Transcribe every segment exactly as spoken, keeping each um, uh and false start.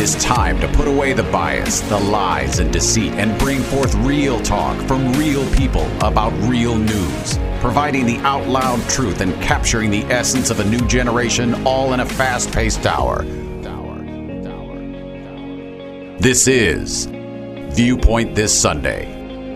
is time to put away the bias, the lies, and deceit and bring forth real talk from real people about real news, providing the out loud truth and capturing the essence of a new generation, all in a fast-paced hour. This is Viewpoint This Sunday.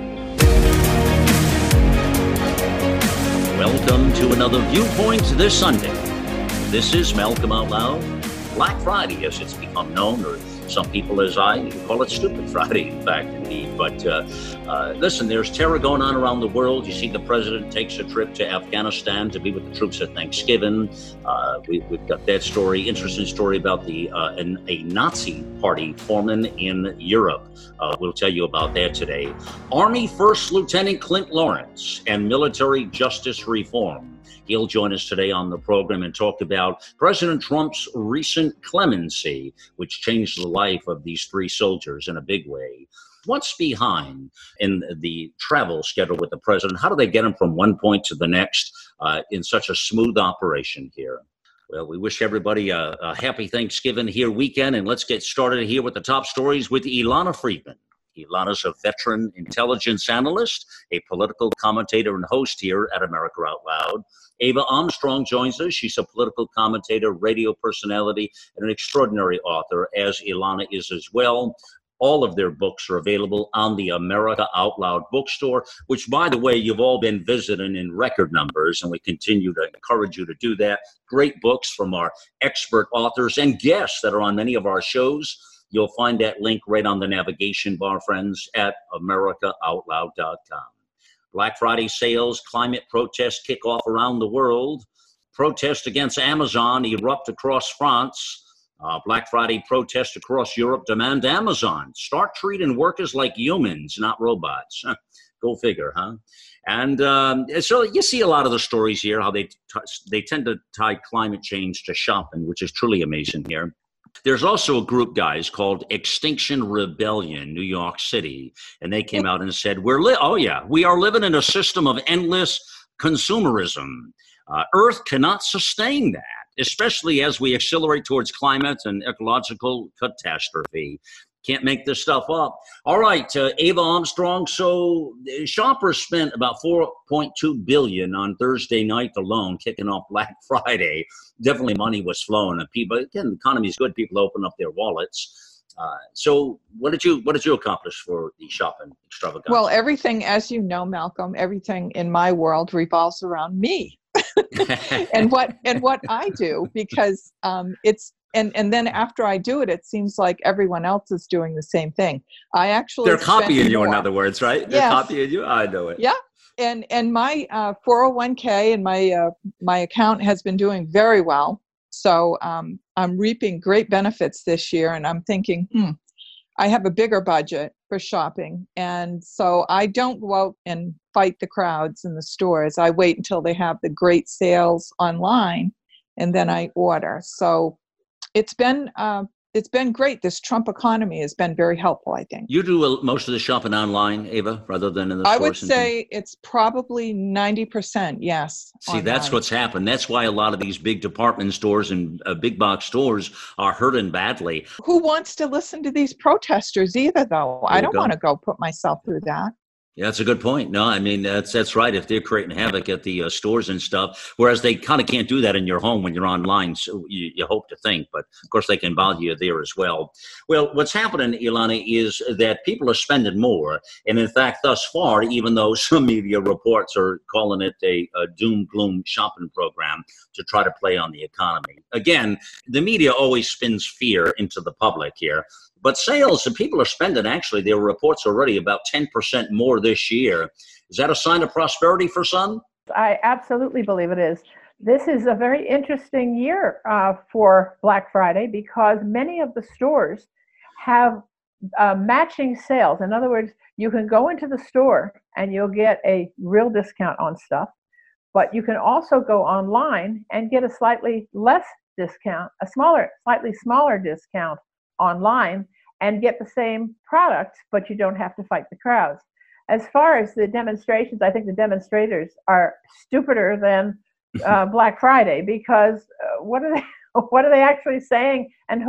Welcome to another Viewpoint This Sunday. This is Malcolm Out Loud. Black Friday, as it's become known, or some people, as I call it, Stupid Friday, in fact, indeed. But uh, uh, listen, there's terror going on around the world. You see the president takes a trip to Afghanistan to be with the troops at Thanksgiving. Uh, we, we've got that story, interesting story about the uh, an, a Nazi party forming in Europe. Uh, we'll tell you about that today. Army First Lieutenant Clint Lawrence and military justice reform. He'll join us today on the program and talk about President Trump's recent clemency, which changed the life of these three soldiers in a big way. What's behind in the travel schedule with the president? How do they get him from one point to the next uh, in such a smooth operation here? Well, we wish everybody a, a happy Thanksgiving here weekend, and let's get started here with the top stories with Ilana Friedman. Ilana's a veteran intelligence analyst, a political commentator and host here at America Out Loud. Ava Armstrong joins us. She's a political commentator, radio personality, and an extraordinary author, as Ilana is as well. All of their books are available on the America Out Loud bookstore, which, by the way, you've all been visiting in record numbers, and we continue to encourage you to do that. Great books from our expert authors and guests that are on many of our shows. You'll find that link right on the navigation bar, friends, at america out loud dot com. Black Friday sales, climate protests kick off around the world. Protests against Amazon erupt across France. Uh, Black Friday protests across Europe demand Amazon start treating workers like humans, not robots. Go figure, huh? And um, so you see a lot of the stories here, how they t- they tend to tie climate change to shopping, which is truly amazing here. There's also a group, guys, called Extinction Rebellion, New York City, and they came out and said, "We're li- oh yeah, we are living in a system of endless consumerism. Uh, Earth cannot sustain that, especially as we accelerate towards climate and ecological catastrophe. Can't make this stuff up." All right, uh, Ava Armstrong. So uh, shoppers spent about four point two billion dollars on Thursday night alone, kicking off Black Friday. Definitely money was flowing, and people, again, the economy is good. People open up their wallets. Uh, so what did you what did you accomplish for the shopping extravaganza? Well, everything, as you know, Malcolm, everything in my world revolves around me and what and what I do, because um, it's. And and then after I do it, it seems like everyone else is doing the same thing. I actually They're copying you, more. in other words, right? They're yes. copying you. I know it. Yeah. And and my uh, four oh one k and my uh, my account has been doing very well. So um, I'm reaping great benefits this year. And I'm thinking, hmm, I have a bigger budget for shopping. And so I don't go out and fight the crowds in the stores. I wait until they have the great sales online, and then I order. So It's been uh, it's been great. This Trump economy has been very helpful, I think. You do uh, most of the shopping online, Ava, rather than in the I stores? would and say things? It's probably ninety percent, yes. See, online. That's what's happened. That's why a lot of these big department stores and uh, big box stores are hurting badly. Who wants to listen to these protesters either, though? There I don't want to go put myself through that. Yeah, that's a good point. No, I mean, that's that's right. If they're creating havoc at the uh, stores and stuff, whereas they kind of can't do that in your home when you're online, so you, you hope to think. But, of course, they can bother you there as well. Well, what's happening, Ilana, is that people are spending more. And, in fact, thus far, even though some media reports are calling it a, a doom-gloom shopping program to try to play on the economy. Again, the media always spins fear into the public here. But sales, and people are spending, actually, there were reports already about ten percent more this year. Is that a sign of prosperity for some? I absolutely believe it is. This is a very interesting year uh, for Black Friday because many of the stores have uh, matching sales. In other words, you can go into the store and you'll get a real discount on stuff, but you can also go online and get a slightly less discount, a smaller, slightly smaller discount online, and get the same product, but you don't have to fight the crowds. As far as the demonstrations, I think the demonstrators are stupider than uh, Black Friday because uh, what are they what are they actually saying, and who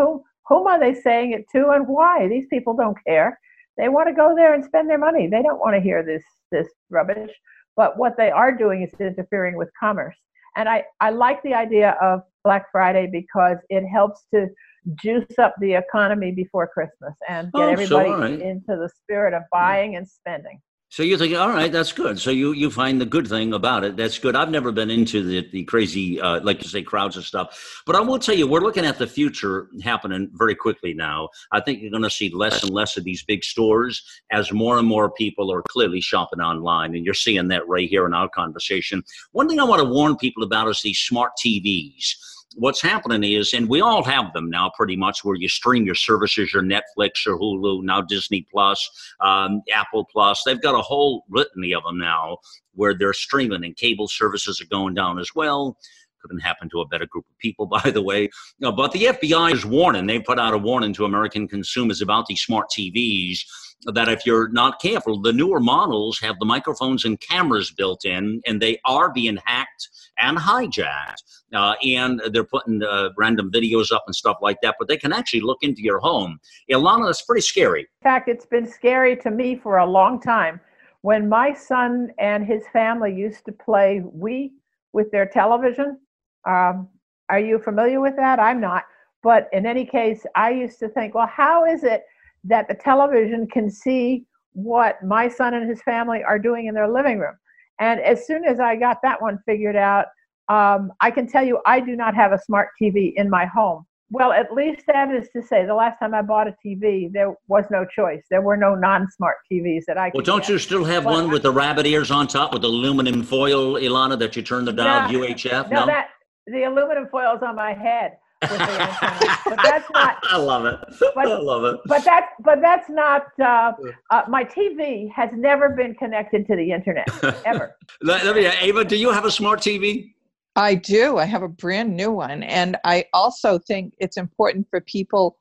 whom are they saying it to and why? These people don't care. They want to go there and spend their money. They don't want to hear this this rubbish. But what they are doing is interfering with commerce. And I, I like the idea of Black Friday because it helps to juice up the economy before Christmas and get Oh, so, everybody all right. into the spirit of buying and spending. So you think, all right, that's good. So you you find the good thing about it. That's good. I've never been into the, the crazy, uh, like you say, crowds and stuff. But I will tell you, we're looking at the future happening very quickly now. I think you're going to see less and less of these big stores as more and more people are clearly shopping online. And you're seeing that right here in our conversation. One thing I want to warn people about is these smart T Vs. What's happening is, and we all have them now pretty much, where you stream your services, your Netflix or Hulu, now Disney Plus, um, Apple Plus. They've got a whole litany of them now where they're streaming, and cable services are going down as well. Couldn't happen to a better group of people, by the way. Uh, but the F B I is warning. They put out a warning to American consumers about these smart T Vs that if you're not careful, the newer models have the microphones and cameras built in, and they are being hacked and hijacked. Uh, and they're putting uh, random videos up and stuff like that, but they can actually look into your home. Ilana, that's pretty scary. In fact, it's been scary to me for a long time. When my son and his family used to play Wii with their television, um, are you familiar with that? I'm not. But in any case, I used to think, well, how is it that the television can see what my son and his family are doing in their living room? And as soon as I got that one figured out, um, I can tell you I do not have a smart T V in my home. Well, at least that is to say, the last time I bought a T V, there was no choice. There were no non-smart T Vs that I could Well, don't get. you still have But one with the rabbit ears on top with aluminum foil, Ilana, that you turn the dial, No, U H F? No, No? that the aluminum foil is on my head with the antenna. But that's not. I love it. But- I love it. But that, but that's not. Uh, uh, my T V has never been connected to the internet ever. Let, let me, Ava, do you have a smart T V? I do. I have a brand new one. And I also think it's important for people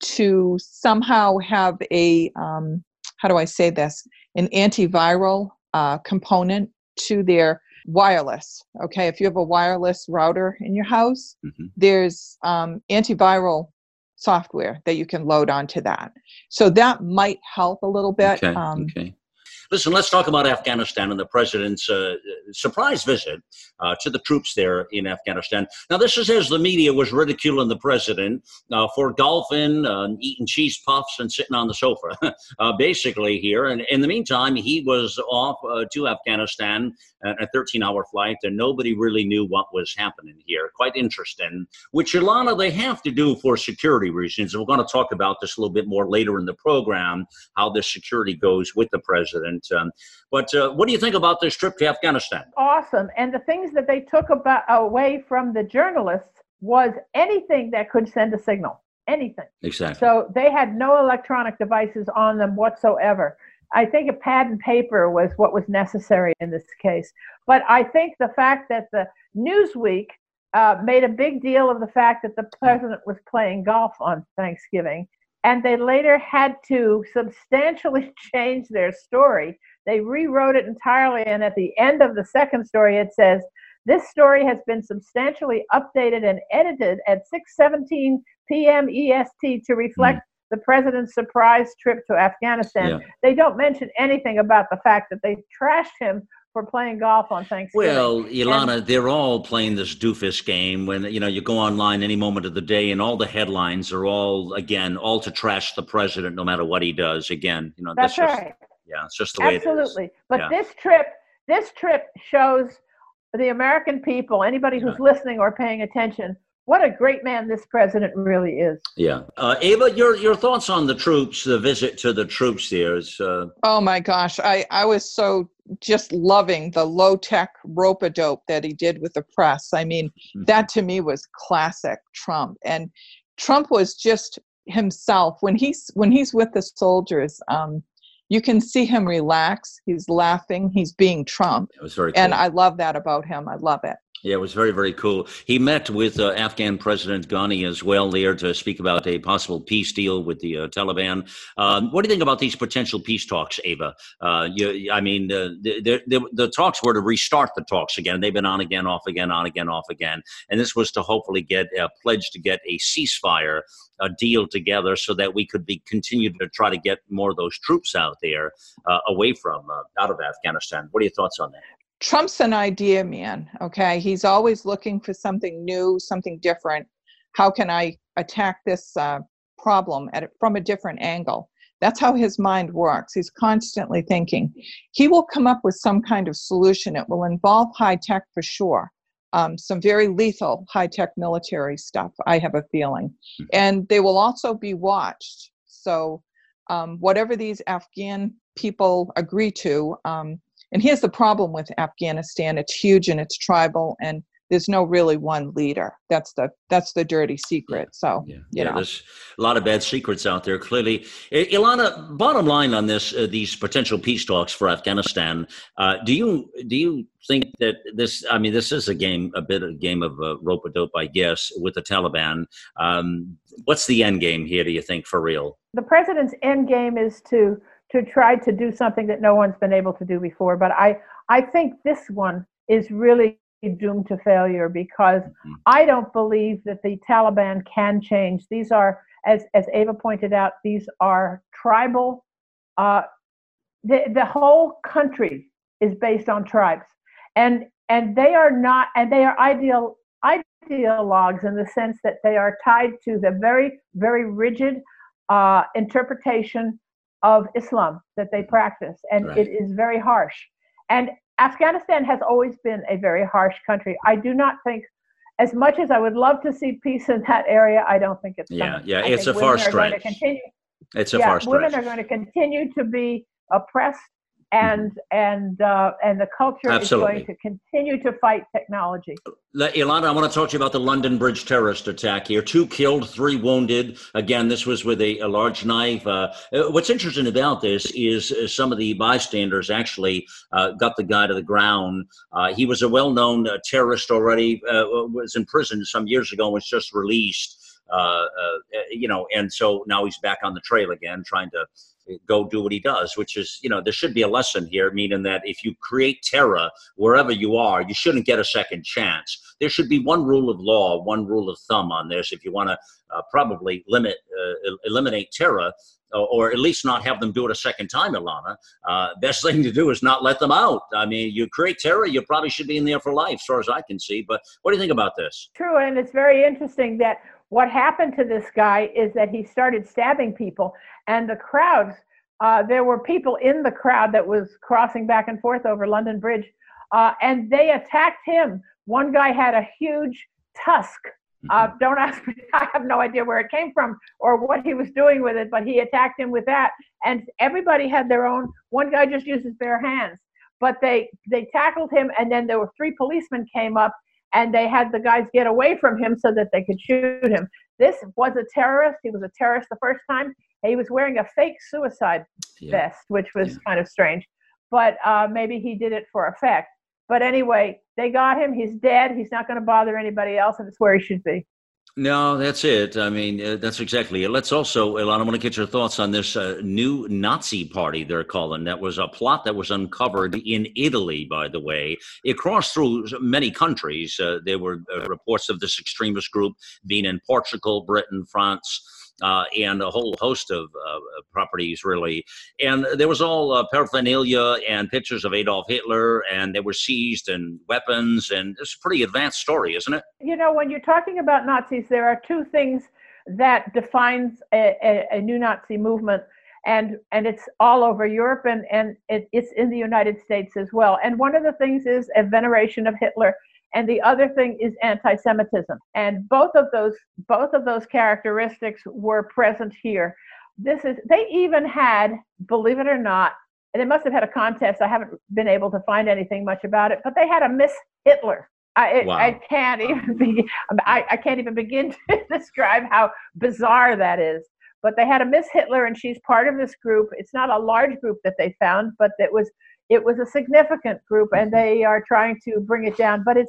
to somehow have a, um, how do I say this, an antiviral uh, component to their wireless. Okay. If you have a wireless router in your house, mm-hmm. there's um, antiviral software that you can load onto that. So that might help a little bit. Okay. Um, okay. Listen, let's talk about Afghanistan and the president's uh, surprise visit uh, to the troops there in Afghanistan. Now, this is as the media was ridiculing the president uh, for golfing, uh, eating cheese puffs, and sitting on the sofa, uh, basically here. And in the meantime, he was off uh, to Afghanistan, a thirteen-hour flight, and nobody really knew what was happening here. Quite interesting, which, Ilana, they have to do for security reasons. We're going to talk about this a little bit more later in the program, how this security goes with the president. Um, but uh, what do you think about this trip to Afghanistan? Awesome. And the things that they took about away from the journalists was anything that could send a signal, anything. Exactly. So they had no electronic devices on them whatsoever. I think a pad and paper was what was necessary in this case. But I think the fact that the Newsweek uh, made a big deal of the fact that the president was playing golf on Thanksgiving, and they later had to substantially change their story. They rewrote it entirely, and at the end of the second story, it says, this story has been substantially updated and edited at six seventeen p.m. E S T to reflect mm. the president's surprise trip to Afghanistan. Yeah. They don't mention anything about the fact that they trashed him for playing golf on Thanksgiving. Well, Ilana, and they're all playing this doofus game when, you know, you go online any moment of the day and all the headlines are all, again, all to trash the president no matter what he does. Again, you know, that's, that's right. Just, yeah, it's just the Absolutely. way it is. Absolutely. But yeah. this trip, this trip shows the American people, anybody who's yeah. listening or paying attention, what a great man this president really is. Yeah. Uh, Ava, your your thoughts on the troops, the visit to the troops there is... Uh... Oh, my gosh. I, I was so just loving the low-tech rope-a-dope that he did with the press. I mean, mm-hmm. that to me was classic Trump. And Trump was just himself. When he's, when he's with the soldiers, um, you can see him relax. He's laughing. He's being Trump. It was very cool. And I love that about him. I love it. Yeah, it was very, very cool. He met with uh, Afghan President Ghani as well there to speak about a possible peace deal with the uh, Taliban. Um, what do you think about these potential peace talks, Ava? Uh, you, I mean, uh, the, the, the, the talks were to restart the talks again. They've been on again, off again, on again, off again. And this was to hopefully get a pledge to get a ceasefire, a deal together so that we could be continue to try to get more of those troops out there uh, away from, uh, out of Afghanistan. What are your thoughts on that? Trump's an idea man, okay? He's always looking for something new, something different. How can I attack this uh, problem at, from a different angle? That's how his mind works. He's constantly thinking. He will come up with some kind of solution. It will involve high tech for sure. Um, some very lethal high tech military stuff, I have a feeling. And they will also be watched. So um, whatever these Afghan people agree to, um, and here's the problem with Afghanistan. It's huge and it's tribal and there's no really one leader. That's the that's the dirty secret. So, yeah, you yeah know. There's a lot of bad secrets out there, clearly. Ilana, bottom line on this, uh, these potential peace talks for Afghanistan, uh, do you do you think that this, I mean, this is a game, a bit of a game of uh, rope-a-dope, I guess, with the Taliban. Um, what's the end game here, do you think, for real? The president's end game is to to try to do something that no one's been able to do before. But I, I think this one is really doomed to failure because mm-hmm. I don't believe that the Taliban can change. These are, as, as Ava pointed out, these are tribal. Uh, the, the whole country is based on tribes. And, and they are not, and they are ideal, ideologues in the sense that they are tied to the very, very rigid uh, interpretation of Islam that they practice, and right. It is very harsh. And Afghanistan has always been a very harsh country. I do not think, as much as I would love to see peace in that area, I don't think it's yeah, coming. yeah. I it's a far stretch. It's a yeah, far stretch. Women are going to continue to be oppressed, and mm-hmm. and uh, and the culture Absolutely. is going to continue to fight technology. Ilana, I want to talk to you about the London Bridge terrorist attack here. Two killed, three wounded. Again, this was with a, a large knife. Uh, what's interesting about this is uh, some of the bystanders actually uh, got the guy to the ground. Uh, he was a well-known uh, terrorist already, uh, was in prison some years ago, was just released. Uh, uh, you know, and so now he's back on the trail again, trying to go do what he does, which is, you know, there should be a lesson here, meaning that if you create terror wherever you are, you shouldn't get a second chance. There should be one rule of law, one rule of thumb on this. If you want to uh, probably limit, uh, eliminate terror, or at least not have them do it a second time, Ilana, uh, best thing to do is not let them out. I mean, you create terror, you probably should be in there for life, as far as I can see. But what do you think about this? True, and it's very interesting that what happened to this guy is that he started stabbing people, and the crowds, uh, there were people in the crowd that was crossing back and forth over London Bridge, uh, and they attacked him. One guy had a huge tusk. Uh, don't ask me, I have no idea where it came from or what he was doing with it, but he attacked him with that. And everybody had their own, one guy just used his bare hands, but they, they tackled him, and then there were three policemen came up, and they had the guys get away from him so that they could shoot him. This was a terrorist. He was a terrorist the first time. He was wearing a fake suicide yeah. vest, which was yeah. kind of strange, but uh, maybe he did it for effect. But anyway, they got him. He's dead. He's not going to bother anybody else, and it's where he should be. No, that's it. I mean, uh, that's exactly it. Let's also, Ilana, I want to get your thoughts on this uh, new Nazi party they're calling. That was a plot that was uncovered in Italy, by the way. It crossed through many countries. Uh, there were uh, reports of this extremist group being in Portugal, Britain, France, Uh, and a whole host of uh, properties, really. And there was all uh, paraphernalia and pictures of Adolf Hitler, and they were seized, and weapons, and it's a pretty advanced story, isn't it? You know, when you're talking about Nazis, there are two things that defines a, a, a new Nazi movement, and and it's all over Europe, and, and it, it's in the United States as well. And one of the things is a veneration of Hitler, and the other thing is anti-Semitism. And both of those both of those characteristics were present here. This is they even had, believe it or not, and they must have had a contest. I haven't been able to find anything much about it, but they had a Miss Hitler. I, wow. I can't even be, I, I can't even begin to describe how bizarre that is. But they had a Miss Hitler, and she's part of this group. It's not a large group that they found, but it was it was a significant group, and they are trying to bring it down. But it's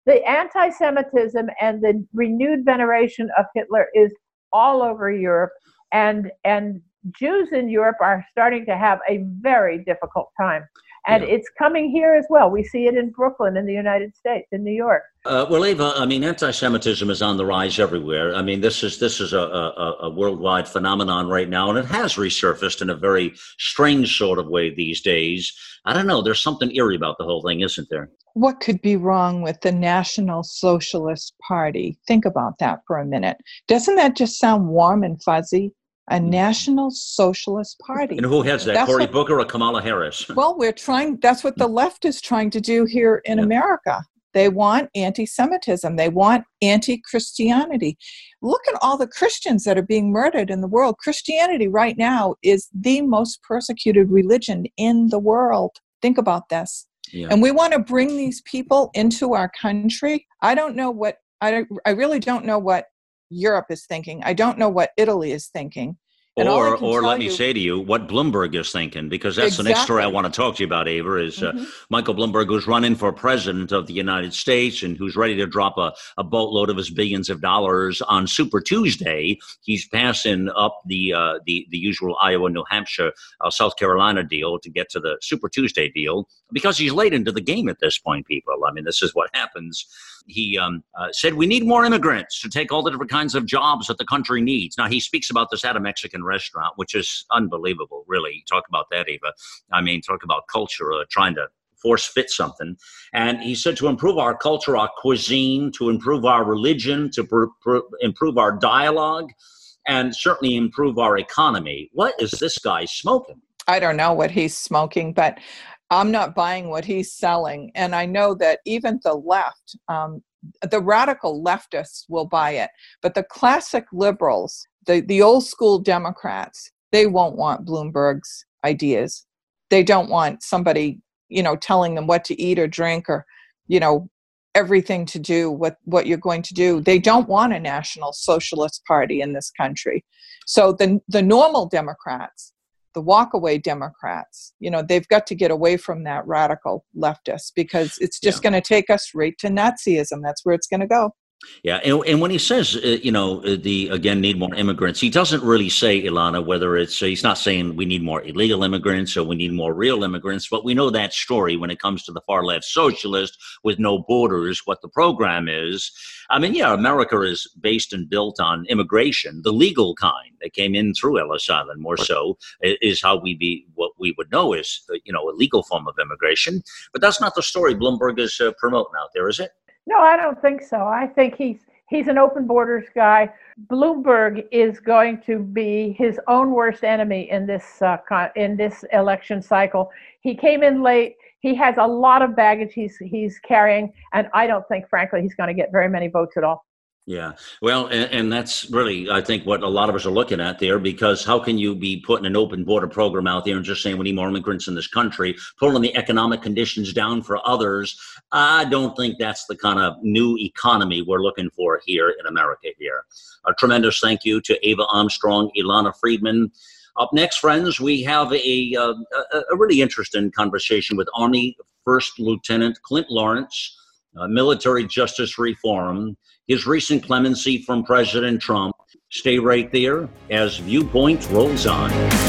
the anti-Semitism and the renewed veneration of Hitler is all over Europe, and and Jews in Europe are starting to have a very difficult time. And yeah. It's coming here as well. We see it in Brooklyn, in the United States, in New York. Uh, well, Eva, I mean, anti-Semitism is on the rise everywhere. I mean, this is this is a, a, a worldwide phenomenon right now, and it has resurfaced in a very strange sort of way these days. I don't know. There's something eerie about the whole thing, isn't there? What could be wrong with the National Socialist Party? Think about that for a minute. Doesn't that just sound warm and fuzzy? A National Socialist Party. And who heads that? That's Cory what, Booker or Kamala Harris? Well, we're trying, that's what the left is trying to do here in yeah. America. They want anti-Semitism. They want anti-Christianity. Look at all the Christians that are being murdered in the world. Christianity right now is the most persecuted religion in the world. Think about this. Yeah. And we want to bring these people into our country. I don't know what, I, I really don't know what Europe is thinking. I don't know what Italy is thinking. And or or let me you, say to you what Bloomberg is thinking, because that's exactly. the next story I want to talk to you about, Ava, is uh, mm-hmm. Michael Bloomberg, who's running for president of the United States and who's ready to drop a, a boatload of his billions of dollars on Super Tuesday. He's passing up the uh, the, the usual Iowa, New Hampshire, uh, South Carolina deal to get to the Super Tuesday deal because he's late into the game at this point, people. I mean, this is what happens. He um, uh, said, we need more immigrants to take all the different kinds of jobs that the country needs. Now, he speaks about this at a Mexican restaurant, which is unbelievable, really. Talk about that, Eva. I mean, talk about culture, uh, trying to force fit something. And he said to improve our culture, our cuisine, to improve our religion, to pr- pr- improve our dialogue, and certainly improve our economy. What is this guy smoking? I don't know what he's smoking, but I'm not buying what he's selling. And I know that even the left, um, the radical leftists will buy it. But the classic liberals, the, the old school Democrats, they won't want Bloomberg's ideas. They don't want somebody, you know, telling them what to eat or drink or, you know, everything to do, what, what you're going to do. They don't want a National Socialist Party in this country. So the the normal Democrats, the walkaway Democrats, you know, they've got to get away from that radical leftist because it's just yeah. going to take us right to Nazism. That's where it's going to go. Yeah, and, and when he says, uh, you know, uh, the again, need more immigrants, he doesn't really say, Ilana, whether it's, uh, he's not saying we need more illegal immigrants or we need more real immigrants, but we know that story when it comes to the far left socialist with no borders, what the program is. I mean, yeah, America is based and built on immigration, the legal kind that came in through Ellis Island, more so, is how we be, what we would know is, uh, you know, a legal form of immigration. But that's not the story Bloomberg is uh, promoting out there, is it? No, I don't think so. I think he's he's an open borders guy. Bloomberg is going to be his own worst enemy in this uh, in this election cycle. He came in late. He has a lot of baggage he's he's carrying, and I don't think, frankly, he's going to get very many votes at all. Yeah, well, and, and that's really, I think, what a lot of us are looking at there, because how can you be putting an open border program out there and just saying we need more immigrants in this country, pulling the economic conditions down for others? I don't think that's the kind of new economy we're looking for here in America here. A tremendous thank you to Ava Armstrong, Ilana Freedman. Up next, friends, we have a, uh, a, a really interesting conversation with Army First Lieutenant Clint Lawrence, uh, military justice reform, his recent clemency from President Trump. Stay right there as Viewpoint rolls on.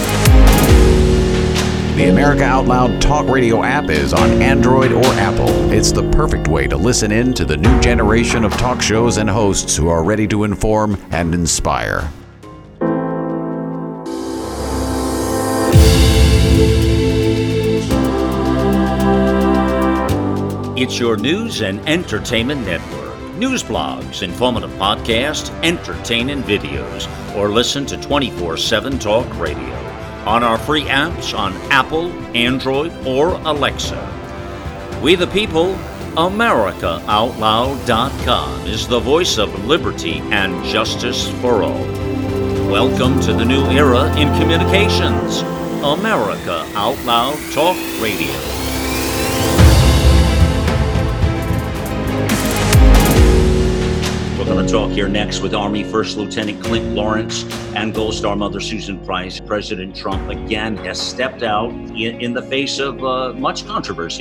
The America Out Loud Talk Radio app is on Android or Apple. It's the perfect way to listen in to the new generation of talk shows and hosts who are ready to inform and inspire. It's your news and entertainment network. News blogs, informative podcasts, entertaining videos, or listen to twenty-four seven Talk Radio on our free apps on Apple, Android, or Alexa. We the people, America Out Loud dot com is the voice of liberty and justice for all. Welcome to the new era in communications, America Out Loud Talk Radio. We're going to talk here next with Army First Lieutenant Clint Lawrence and Gold Star Mother Susan Price. President Trump again has stepped out in, in the face of uh, much controversy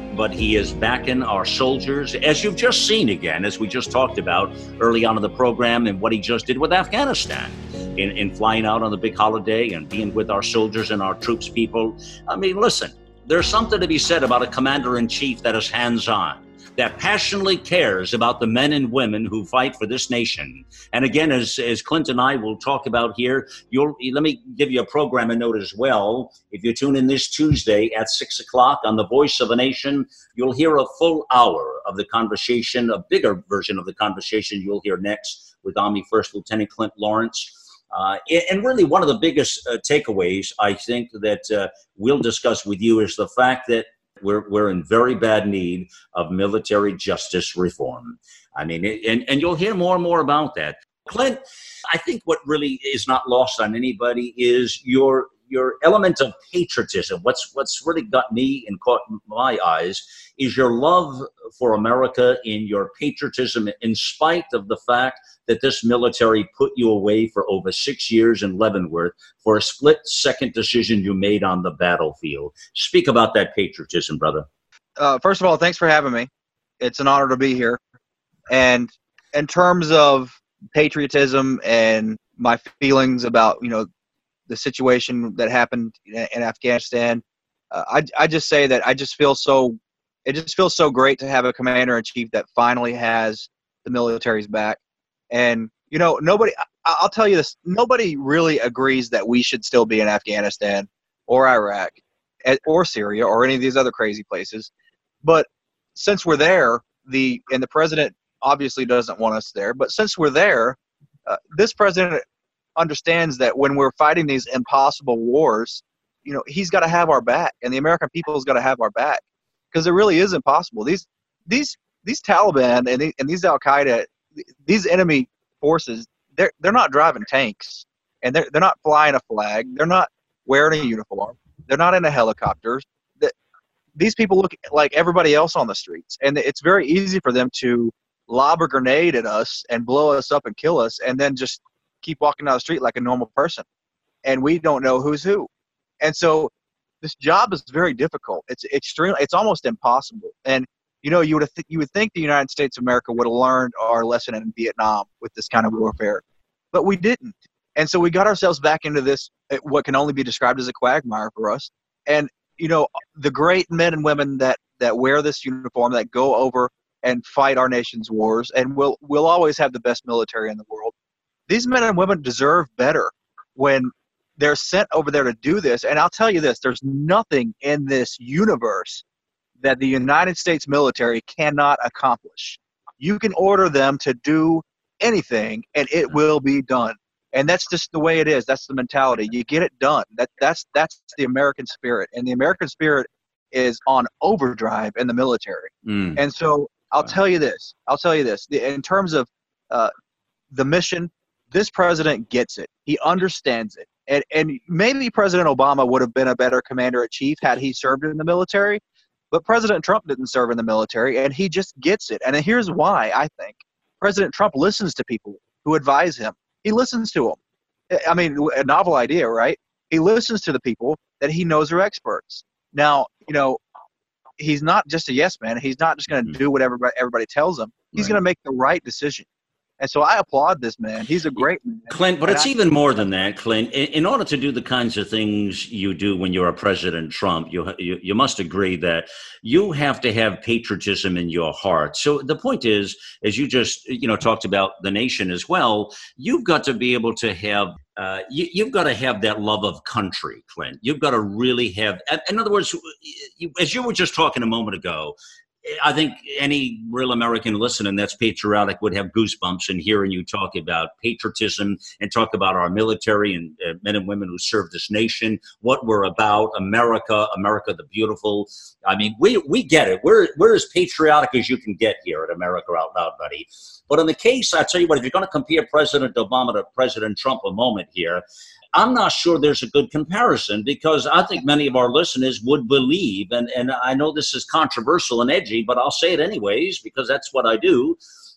but he is backing our soldiers, as you've just seen again, as we just talked about early on in the program, and what he just did with Afghanistan in, in flying out on the big holiday and being with our soldiers and our troops people. I mean, listen, there's something to be said about a commander-in-chief that is hands-on, that passionately cares about the men and women who fight for this nation. And again, as, as Clint and I will talk about here, you'll, let me give you a programming note as well. If you tune in this Tuesday at six o'clock on The Voice of a Nation, you'll hear a full hour of the conversation, a bigger version of the conversation you'll hear next with Army First Lieutenant Clint Lawrence. Uh, and really one of the biggest uh, takeaways, I think, that uh, we'll discuss with you is the fact that We're we're in very bad need of military justice reform. I mean, and, and you'll hear more and more about that. Clint, I think what really is not lost on anybody is your your element of patriotism. What's what's really got me and caught my eyes is your love for America and your patriotism in spite of the fact that this military put you away for over six years in Leavenworth for a split-second decision you made on the battlefield. Speak about that patriotism, brother. Uh, first of all, thanks for having me. It's an honor to be here. And in terms of patriotism and my feelings about, you know, the situation that happened in, in Afghanistan, uh, I, I just say that I just feel so, it just feels so great to have a commander-in-chief that finally has the military's back. And, you know, nobody, I'll tell you this, nobody really agrees that we should still be in Afghanistan or Iraq or Syria or any of these other crazy places. But since we're there, the, and the president obviously doesn't want us there, but since we're there, uh, this president understands that when we're fighting these impossible wars, you know, he's got to have our back, and the American people has got to have our back, because it really is impossible. These, these, these Taliban and, the, and these Al-Qaeda, these enemy forces, they're they're not driving tanks, and they're they're not flying a flag. They're not wearing a uniform. They're not in a helicopter. That these people look like everybody else on the streets, and it's very easy for them to lob a grenade at us and blow us up and kill us, and then just keep walking down the street like a normal person, and we don't know who's who. And so this job is very difficult. It's extremely, it's almost impossible. And you know, you would th- you would think the United States of America would have learned our lesson in Vietnam with this kind of warfare, but we didn't. And so we got ourselves back into this, what can only be described as a quagmire for us. And, you know, the great men and women that, that wear this uniform, that go over and fight our nation's wars, and we'll, we'll always have the best military in the world. These men and women deserve better when they're sent over there to do this. And I'll tell you this, there's nothing in this universe that the United States military cannot accomplish. You can order them to do anything, and it will be done. And that's just the way it is. That's the mentality. You get it done. That that's that's the American spirit, and the American spirit is on overdrive in the military. Mm. And so I'll wow. tell you this. I'll tell you this. In terms of uh, the mission, this president gets it. He understands it. And and maybe President Obama would have been a better commander-in-chief had he served in the military. But President Trump didn't serve in the military, and he just gets it. And here's why, I think. President Trump listens to people who advise him. He listens to them. I mean, a novel idea, right? He listens to the people that he knows are experts. Now, you know, he's not just a yes man. He's not just going to do what everybody, everybody tells him. He's right. going to make the right decision. And so I applaud this man. He's a great man. Clint, but and it's I, even more than that, Clint. In, in order to do the kinds of things you do when you're a President Trump, you, you you must agree that you have to have patriotism in your heart. So the point is, as you just you know talked about the nation as well, you've got to be able to have uh, you, you've got to have that love of country, Clint. You've got to really have. In other words, you, as you were just talking a moment ago, I think any real American listening that's patriotic would have goosebumps in hearing you talk about patriotism and talk about our military and uh, men and women who serve this nation, what we're about, America, America the beautiful. I mean, we we get it. We're, we're as patriotic as you can get here at America Out Loud, buddy. But in the case, I tell you what, if you're going to compare President Obama to President Trump a moment here, I'm not sure there's a good comparison, because I think many of our listeners would believe, and, and I know this is controversial and edgy, but I'll say it anyways because that's what I do,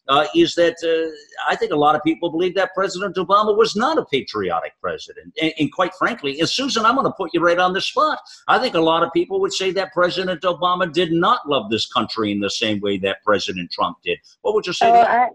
uh, is that uh, I think a lot of people believe that President Obama was not a patriotic president. And, and quite frankly, and Susan, I'm going to put you right on the spot. I think a lot of people would say that President Obama did not love this country in the same way that President Trump did. What would you say? Oh, I,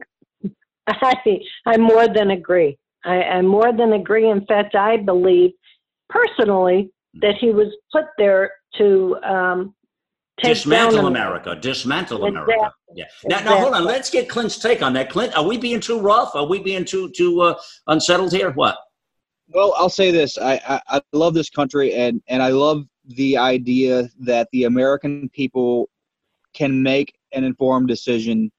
I, I more than agree. I, I more than agree. In fact, I believe personally that he was put there to um, take dismantle down America. Dismantle exactly. America. Yeah. Now, exactly. now, hold on. Let's get Clint's take on that. Clint, are we being too rough? Are we being too too uh, unsettled here? What? Well, I'll say this. I, I, I love this country, and, and I love the idea that the American people can make an informed decision,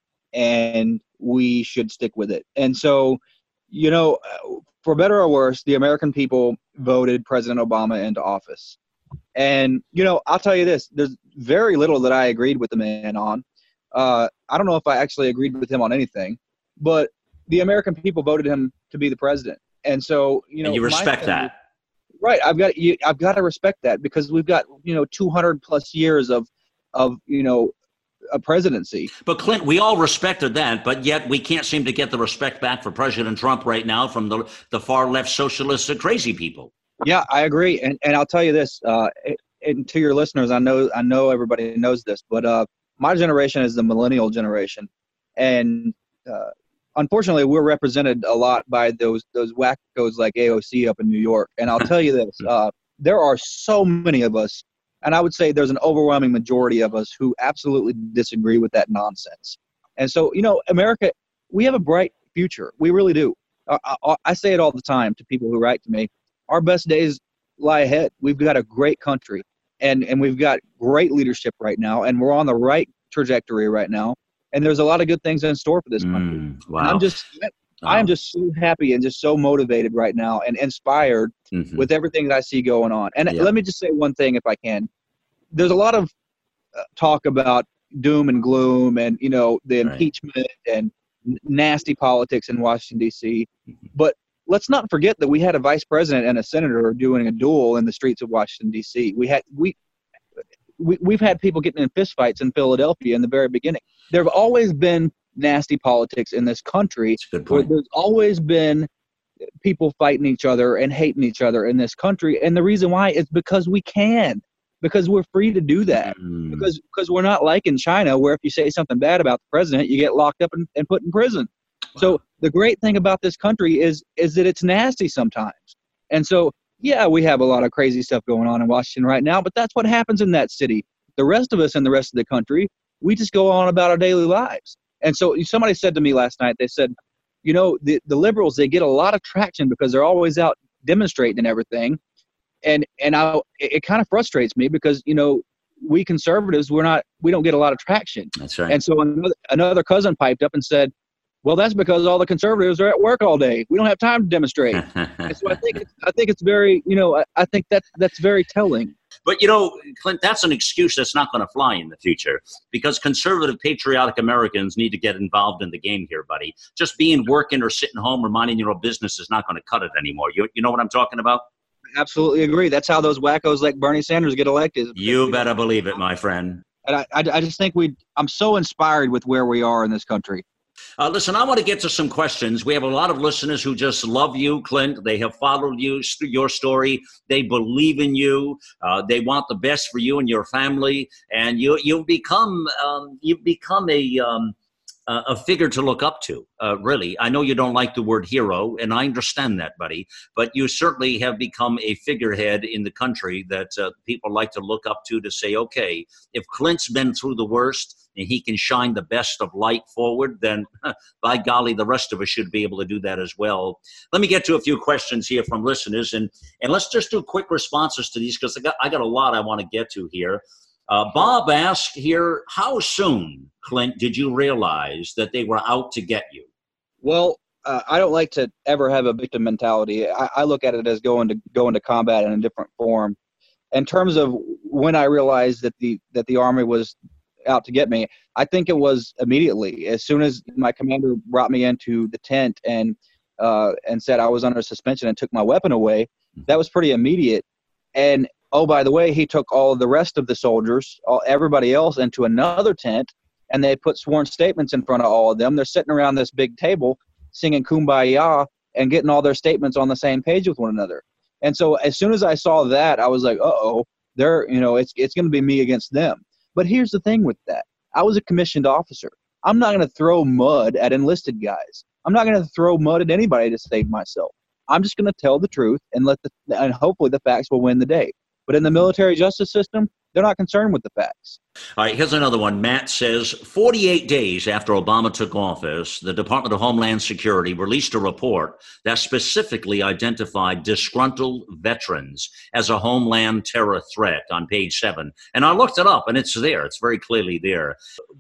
and we should stick with it. And so, you know, for better or worse, the American people voted President Obama into office. And, you know, I'll tell you this, there's very little that I agreed with the man on. Uh, I don't know if I actually agreed with him on anything, but the American people voted him to be the president. And so, you know, and you respect that. Right. I've got, you, I've got to respect that because we've got, you know, two hundred plus years of, of, you know, a presidency. But Clint, we all respected that, but yet we can't seem to get the respect back for President Trump right now from the the far left socialist crazy people. Yeah, I agree. And and I'll tell you this, uh, and to your listeners, I know I know everybody knows this, but uh, my generation is the millennial generation. And uh, unfortunately, we're represented a lot by those those wackos like A O C up in New York. And I'll tell you this, uh, there are so many of us, and I would say there's an overwhelming majority of us who absolutely disagree with that nonsense. And so, you know, America, we have a bright future. We really do. I, I, I say it all the time to people who write to me. Our best days lie ahead. We've got a great country, and, and we've got great leadership right now, and we're on the right trajectory right now. And there's a lot of good things in store for this country. Mm, wow. And I'm just, wow. I'm just so happy and just so motivated right now and inspired mm-hmm. with everything that I see going on. And yeah. let me just say one thing, if I can. There's a lot of uh, talk about doom and gloom, and you know the right. impeachment and n- nasty politics in Washington D C. Mm-hmm. But let's not forget that we had a vice president and a senator doing a duel in the streets of Washington D C. We had we. We, we've had people getting in fistfights in Philadelphia in the very beginning. There have always been nasty politics in this country. That's a good point. There's always been people fighting each other and hating each other in this country. And the reason why is because we can, because we're free to do that. Mm. Because because we're not like in China where if you say something bad about the president, you get locked up and, and put in prison. Wow. So the great thing about this country is is that it's nasty sometimes. And so yeah, we have a lot of crazy stuff going on in Washington right now, but that's what happens in that city. The rest of us in the rest of the country, we just go on about our daily lives. And so somebody said to me last night, they said, you know, the, the liberals, they get a lot of traction because they're always out demonstrating and everything. And and I, it, it kind of frustrates me because, you know, we conservatives, we're not, we don't get a lot of traction. That's right. And so another, another cousin piped up and said, well, that's because all the conservatives are at work all day. We don't have time to demonstrate. And so I think it's, I think it's very, you know, I, I think that that's very telling. But, you know, Clint, that's an excuse that's not going to fly in the future because conservative, patriotic Americans need to get involved in the game here, buddy. Just being working or sitting home or minding your own business is not going to cut it anymore. You, you know what I'm talking about? Absolutely agree. That's how those wackos like Bernie Sanders get elected. You better believe it, my friend. And I, I, I just think we, I'm so inspired with where we are in this country. Uh, listen, I want to get to some questions. We have a lot of listeners who just love you, Clint. They have followed you, your story. They believe in you. Uh, they want the best for you and your family. And you, you've become, um, you've become a, um, a figure to look up to, uh, really. I know you don't like the word hero, and I understand that, buddy. But you certainly have become a figurehead in the country that uh, people like to look up to to say, okay, if Clint's been through the worst and he can shine the best of light forward, then by golly, the rest of us should be able to do that as well. Let me get to a few questions here from listeners, and, and let's just do quick responses to these because I got, I got a lot I want to get to here. Uh, Bob asked here, how soon, Clint, did you realize that they were out to get you? Well, uh, I don't like to ever have a victim mentality. I, I look at it as going to go into combat in a different form. In terms of when I realized that the that the Army was out to get me, I think it was immediately. As soon as my commander brought me into the tent and uh, and said I was under suspension and took my weapon away, that was pretty immediate. And oh, by the way, he took all of the rest of the soldiers, all, everybody else, into another tent and they put sworn statements in front of all of them. They're sitting around this big table singing Kumbaya and getting all their statements on the same page with one another. And so as soon as I saw that, I was like, uh-oh, they're, you know, it's it's going to be me against them. But here's the thing with that. I was a commissioned officer. I'm not going to throw mud at enlisted guys. I'm not going to throw mud at anybody to save myself. I'm just going to tell the truth and let the and hopefully the facts will win the day. But in the military justice system, they're not concerned with the facts. All right, here's another one. Matt says, forty-eight days after Obama took office, the Department of Homeland Security released a report that specifically identified disgruntled veterans as a homeland terror threat on page seven. And I looked it up, and it's there. It's very clearly there.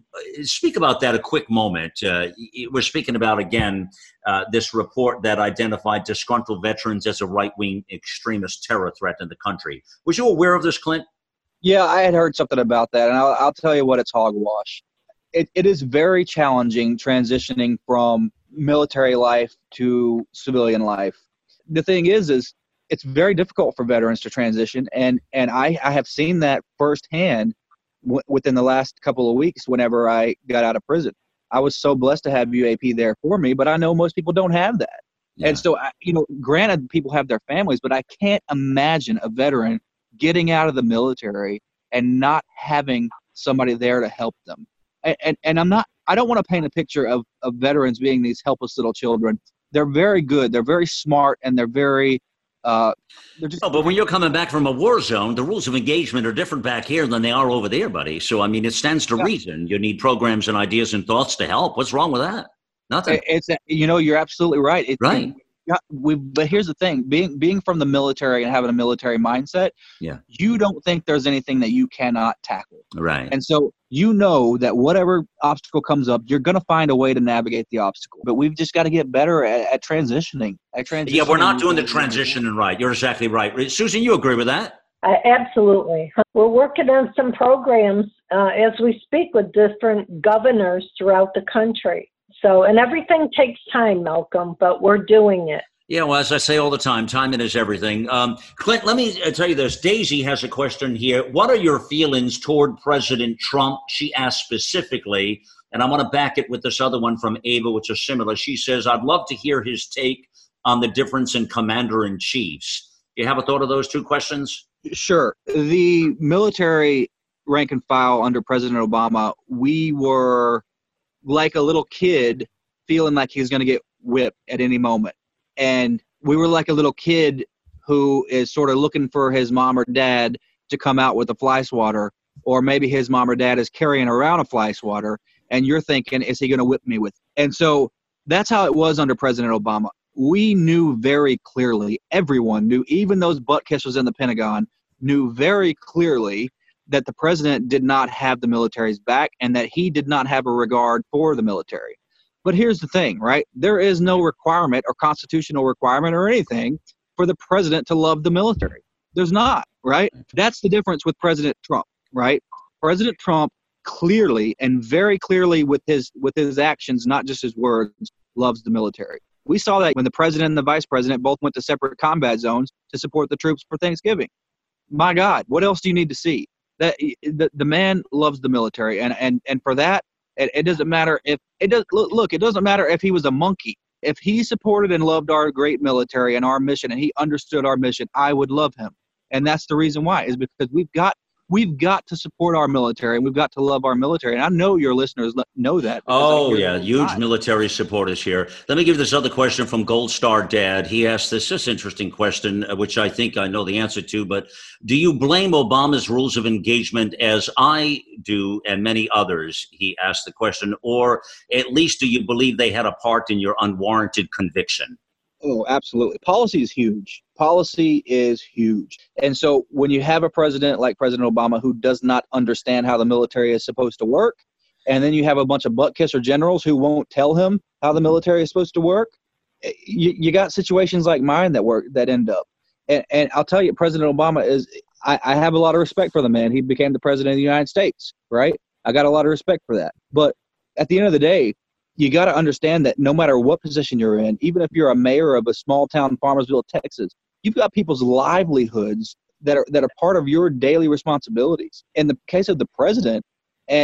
Speak about that a quick moment. Uh, we're speaking about, again, uh, this report that identified disgruntled veterans as a right-wing extremist terror threat in the country. Was you aware of this, Clint? Yeah, I had heard something about that, and I'll, I'll tell you what, it's hogwash. It, it is very challenging transitioning from military life to civilian life. The thing is, is it's very difficult for veterans to transition, and, and I, I have seen that firsthand w- within the last couple of weeks whenever I got out of prison. I was so blessed to have U A P there for me, but I know most people don't have that. Yeah. And so, I, you know, granted, people have their families, but I can't imagine a veteran getting out of the military and not having somebody there to help them. And, and, and I'm not, I don't want to paint a picture of, of veterans being these helpless little children. They're very good. They're very smart, and they're very, uh, they're just. Oh, but when you're coming back from a war zone, the rules of engagement are different back here than they are over there, buddy. So, I mean, it stands to yeah. reason. You need programs and ideas and thoughts to help. What's wrong with that? Nothing. It's, you know, you're absolutely right. It, right. It, Yeah, we, but here's the thing: being being from the military and having a military mindset, yeah, you don't think there's anything that you cannot tackle, right? And so you know that whatever obstacle comes up, you're going to find a way to navigate the obstacle. But we've just got to get better at, at transitioning. At transitioning. Yeah, we're not doing the transitioning right. You're exactly right, Susan. You agree with that? Uh, absolutely. We're working on some programs uh, as we speak with different governors throughout the country. So, and everything takes time, Malcolm, but we're doing it. Yeah, well, as I say all the time, timing is everything. Um, Clint, let me tell you this. Daisy has a question here. What are your feelings toward President Trump? She asked specifically, and I'm going to back it with this other one from Ava, which is similar. She says, I'd love to hear his take on the difference in commander-in-chiefs. Do you have a thought of those two questions? Sure. The military rank and file under President Obama, we were like a little kid feeling like he was going to get whipped at any moment. And we were like a little kid who is sort of looking for his mom or dad to come out with a fly swatter, or maybe his mom or dad is carrying around a fly swatter, and you're thinking, is he going to whip me with it? And so that's how it was under President Obama. We knew very clearly, everyone knew, even those butt kissers in the Pentagon knew very clearly that the president did not have the military's back and that he did not have a regard for the military. But here's the thing, right? There is no requirement or constitutional requirement or anything for the president to love the military. There's not, right? That's the difference with President Trump, right? President Trump clearly and very clearly with his with his actions, not just his words, loves the military. We saw that when the president and the vice president both went to separate combat zones to support the troops for Thanksgiving. My God, what else do you need to see? That the, the man loves the military, and, and, and for that, it, it doesn't matter if it does. Look, look, it doesn't matter if he was a monkey. If he supported and loved our great military and our mission, and he understood our mission, I would love him. And that's the reason why, is because we've got we've got to support our military, and we've got to love our military. And I know your listeners know that. Oh, yeah, huge military supporters here. Let me give this other question from Gold Star Dad. He asked this, this interesting question, which I think I know the answer to, but do you blame Obama's rules of engagement, as I do and many others, he asked the question, or at least do you believe they had a part in your unwarranted conviction? Oh, absolutely. Policy is huge. Policy is huge. And so when you have a president like President Obama who does not understand how the military is supposed to work, and then you have a bunch of butt kisser generals who won't tell him how the military is supposed to work, you, you got situations like mine that work that end up. And, and I'll tell you, President Obama is, I, I have a lot of respect for the man. He became the president of the United States, right? I got a lot of respect for that. But at the end of the day, you got to understand that no matter what position you're in, even if you're a mayor of a small town, Farmersville, Texas, you've got people's livelihoods that are that are part of your daily responsibilities. In the case of the president, and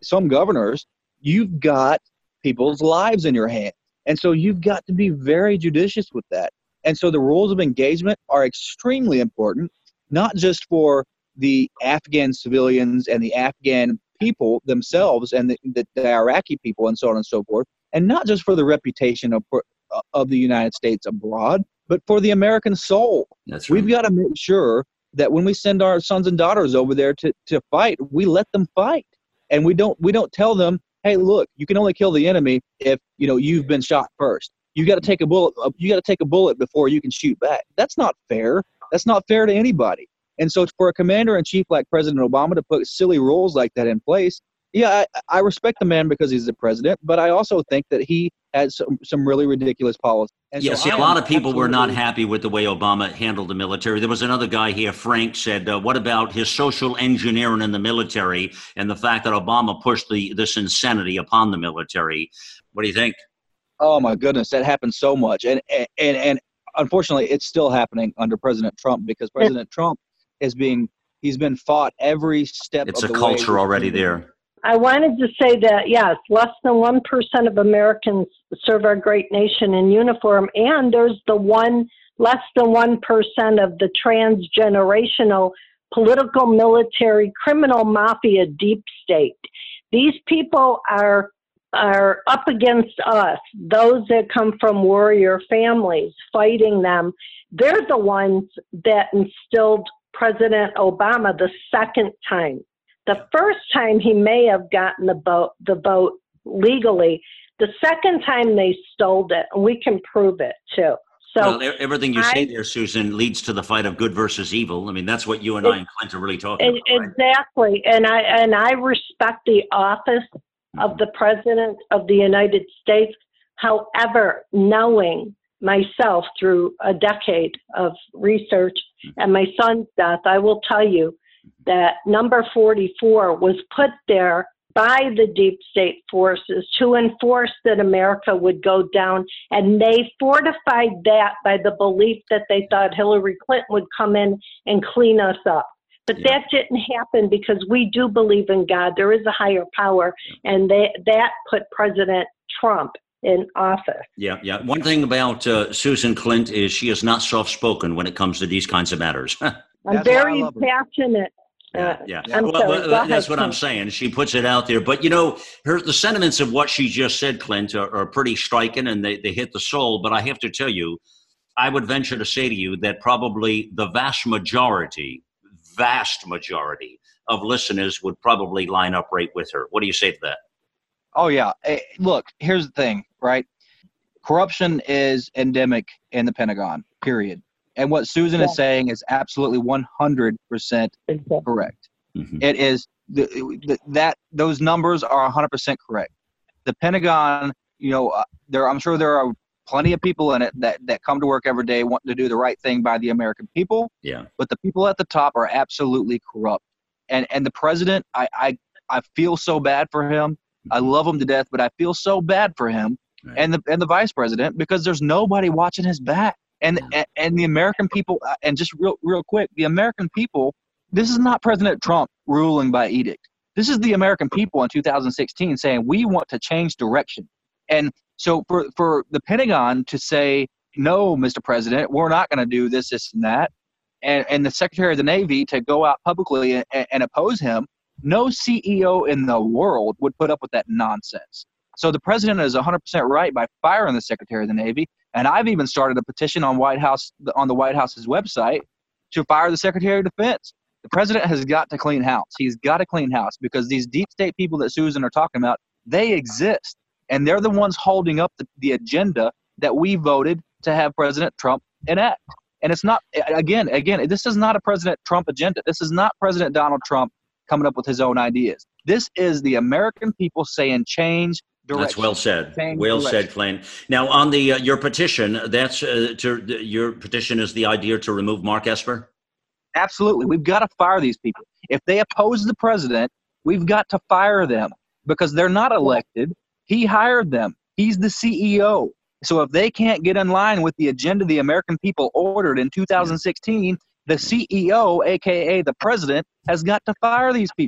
some governors, you've got people's lives in your hand. And so you've got to be very judicious with that. And so the rules of engagement are extremely important, not just for the Afghan civilians and the Afghan people themselves and the, the, the Iraqi people and so on and so forth, and not just for the reputation of, of the United States abroad, but for the American soul. That's right. We've got to make sure that when we send our sons and daughters over there to, to fight, we let them fight. And we don't we don't tell them, hey, look, you can only kill the enemy if, you know, you've been shot first. You got to take a bullet. You got to take a bullet before you can shoot back. That's not fair. That's not fair to anybody. And so for a commander-in-chief like President Obama to put silly rules like that in place, yeah, I, I respect the man because he's the president, but I also think that he had some, some really ridiculous policies. And yeah, so see, a lot of people were not absolutely- happy with the way Obama handled the military. There was another guy here, Frank, said, uh, what about his social engineering in the military and the fact that Obama pushed the this insanity upon the military? What do you think? Oh, my goodness, that happens so much. And, and, and unfortunately, it's still happening under President Trump because President Trump is being – he's been fought every step It's of a the culture way. already there. I wanted to say that, yes, less than one percent of Americans serve our great nation in uniform, and there's the one, less than one percent of the transgenerational political, military, criminal mafia deep state. These people are are up against us, those that come from warrior families, fighting them. They're the ones that instilled President Obama the second time. The first time he may have gotten the vote, the vote legally. The second time they stole it, and we can prove it too. So well, everything you say I, there, Susan, leads to the fight of good versus evil. I mean, that's what you and I and Clint are really talking it, about. Right? Exactly, and I and I respect the office of the President of the United States. However, knowing myself through a decade of research and my son's death, I will tell you that number forty-four was put there by the deep state forces to enforce that America would go down, and they fortified that by the belief that they thought Hillary Clinton would come in and clean us up. But Yeah. that didn't happen because we do believe in God. There is a higher power, and they, that put President Trump in office. Yeah, yeah. One thing about uh, Susan Clint is she is not soft-spoken when it comes to these kinds of matters. I'm That's why I very love her. passionate. Yeah, Uh, yeah. I'm Well, sorry, well, go that's ahead, what I'm Clint. saying. She puts it out there. But, you know, her the sentiments of what she just said, Clint, are, are pretty striking, and they, they hit the soul. But I have to tell you, I would venture to say to you that probably the vast majority, vast majority of listeners would probably line up right with her. What do you say to that? Oh, yeah. Eh, Look, here's the thing, right? Corruption is endemic in the Pentagon, period. And what Susan Yeah. is saying is absolutely one hundred percent correct. Mm-hmm. It is the, the, that those numbers are one hundred percent correct. The Pentagon, you know, uh, there I'm sure there are plenty of people in it that, that come to work every day wanting to do the right thing by the American people. Yeah. But the people at the top are absolutely corrupt. And and the president, I I, I feel so bad for him. I love him to death, but I feel so bad for him. Right. And the and the vice president, because there's nobody watching his back, and and, and the American people, uh, and just real real quick, the American people. This is not President Trump ruling by edict. This is the American people in two thousand sixteen saying we want to change direction. And so for for the Pentagon to say no, Mister President, we're not going to do this, this, and that, and and the Secretary of the Navy to go out publicly and, and oppose him. No C E O in the world would put up with that nonsense. So the president is one hundred percent right by firing the Secretary of the Navy, and I've even started a petition on White House on the White House's website to fire the Secretary of Defense. The president has got to clean house. He's got to clean house because these deep state people that Susan are talking about, they exist, and they're the ones holding up the, the agenda that we voted to have President Trump enact. And it's not again, again, this is not a President Trump agenda. This is not President Donald Trump coming up with his own ideas. This is the American people saying change direction. That's well said. Change Well direction. said, Clint. Now, on the uh, your petition, that's uh, to your petition is the idea to remove Mark Esper. Absolutely. We've got to fire these people. If they oppose the president, we've got to fire them because they're not elected. He hired them. He's the C E O. So if they can't get in line with the agenda the American people ordered in two thousand sixteen, the C E O, a k a the president, has got to fire these people.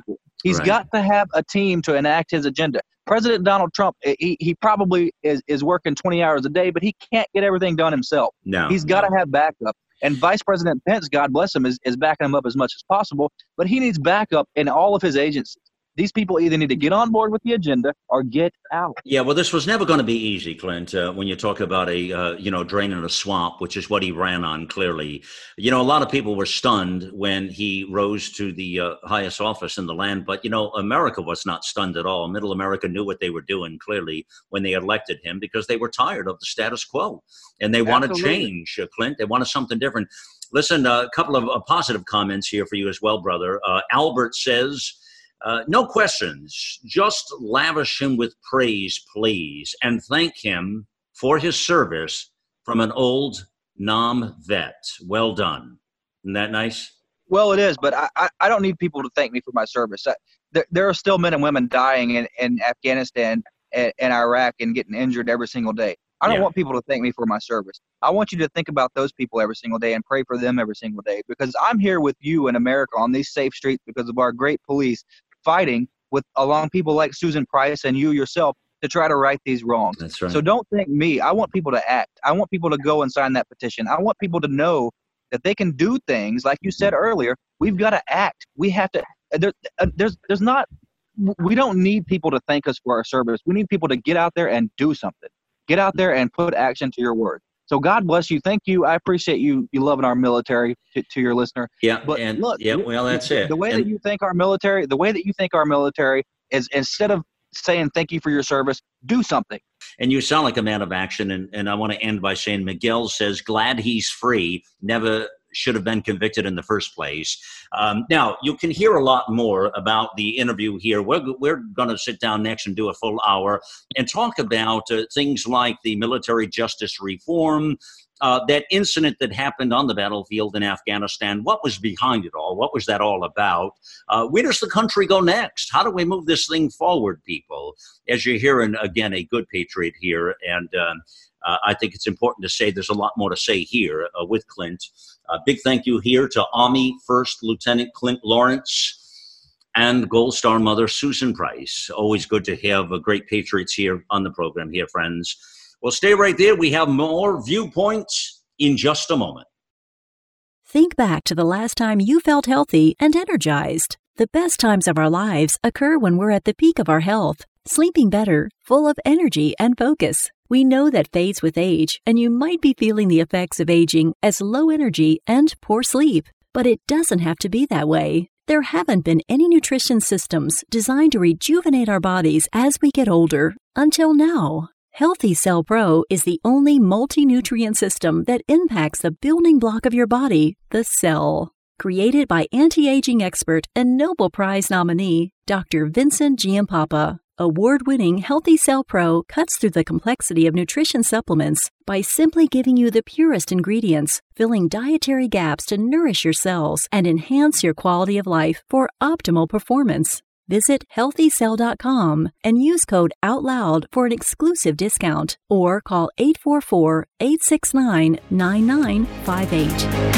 He's Right. got to have a team to enact his agenda. President Donald Trump, he, he probably is, is working twenty hours a day, but he can't get everything done himself. No, He's got to no. have backup. And Vice President Pence, God bless him, is, is backing him up as much as possible, but he needs backup in all of his agencies. These people either need to get on board with the agenda or get out. Yeah, well, this was never going to be easy, Clint, uh, when you talk about a, uh, you know, draining a swamp, which is what he ran on, clearly. You know, a lot of people were stunned when he rose to the uh, highest office in the land. But, you know, America was not stunned at all. Middle America knew what they were doing, clearly, when they elected him, because they were tired of the status quo. And they wanted Absolutely. change, uh, Clint. They wanted something different. Listen, uh, a couple of uh, positive comments here for you as well, brother. Uh, Albert says, Uh, no questions. Just lavish him with praise, please, and thank him for his service from an old Nam vet. Well done. Isn't that nice? Well, it is, but I, I, I don't need people to thank me for my service. I, there, there are still men and women dying in, in Afghanistan and, and Iraq and getting injured every single day. I don't Yeah. want people to thank me for my service. I want you to think about those people every single day and pray for them every single day, because I'm here with you in America on these safe streets because of our great police fighting with along people like Susan Price and you yourself to try to right these wrongs. That's right. So don't thank me. I want people to act. I want people to go and sign that petition. I want people to know that they can do things like you said earlier. We've got to act. We have to. There, uh, there's, there's not. We don't need people to thank us for our service. We need people to get out there and do something. Get out there and put action to your word. So God bless you. Thank you. I appreciate you. You loving our military to, to your listener. Yeah, But and look, yeah, you- well, that's the, it. The way And- that you think our military, the way that you think our military is, instead of saying thank you for your service, do something. And you sound like a man of action. And, and I want to end by saying Miguel says, glad he's free, never should have been convicted in the first place. Um, now, you can hear a lot more about the interview here. We're, we're going to sit down next and do a full hour and talk about uh, things like the military justice reform, Uh, that incident that happened on the battlefield in Afghanistan. What was behind it all? What was that all about? Uh, where does the country go next? How do we move this thing forward, people? As you're hearing, again, a good patriot here. And um, uh, I think it's important to say there's a lot more to say here uh, with Clint. Uh, big thank you here to Army First Lieutenant Clint Lawrence and Gold Star Mother Susan Price. Always good to have uh, great patriots here on the program here, friends. Well, stay right there. We have more viewpoints in just a moment. Think back to the last time you felt healthy and energized. The best times of our lives occur when we're at the peak of our health, sleeping better, full of energy and focus. We know that fades with age, and you might be feeling the effects of aging as low energy and poor sleep. But it doesn't have to be that way. There haven't been any nutrition systems designed to rejuvenate our bodies as we get older until now. Healthy Cell Pro is the only multi-nutrient system that impacts the building block of your body, the cell. Created by anti-aging expert and Nobel Prize nominee, Doctor Vincent Giampapa, award-winning Healthy Cell Pro cuts through the complexity of nutrition supplements by simply giving you the purest ingredients, filling dietary gaps to nourish your cells and enhance your quality of life for optimal performance. Visit healthy cell dot com and use code OUTLOUD for an exclusive discount, or call eight four four, eight six nine, nine nine five eight.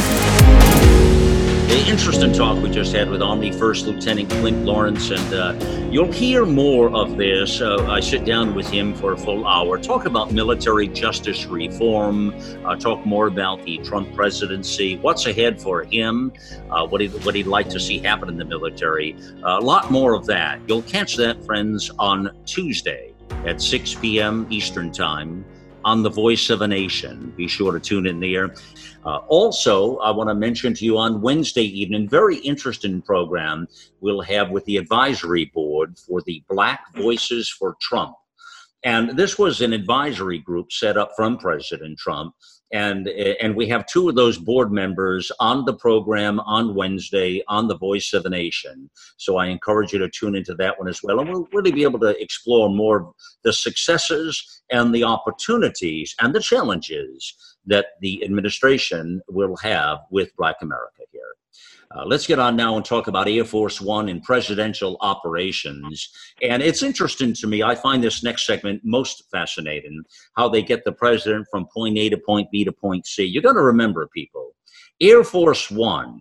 The interesting talk we just had with Army First Lieutenant Clint Lawrence, and uh, you'll hear more of this. Uh, I sit down with him for a full hour, talk about military justice reform, uh, talk more about the Trump presidency, what's ahead for him, uh, what, he, what he'd like to see happen in the military. Uh, a lot more of that. You'll catch that, friends, on Tuesday at six p.m. Eastern Time on The Voice of a Nation. Be sure to tune in there. Uh, also, I want to mention to you on Wednesday evening, very interesting program we'll have with the advisory board for the Black Voices for Trump. And this was an advisory group set up from President Trump. And, and we have two of those board members on the program on Wednesday on The Voice of the Nation. So I encourage you to tune into that one as well. And we'll really be able to explore more of the successes and the opportunities and the challenges that the administration will have with Black America here. Uh, let's get on now and talk about Air Force One and presidential operations. And it's interesting to me. I find this next segment most fascinating, how they get the president from point A to point B to point C. You got to remember, people, Air Force One,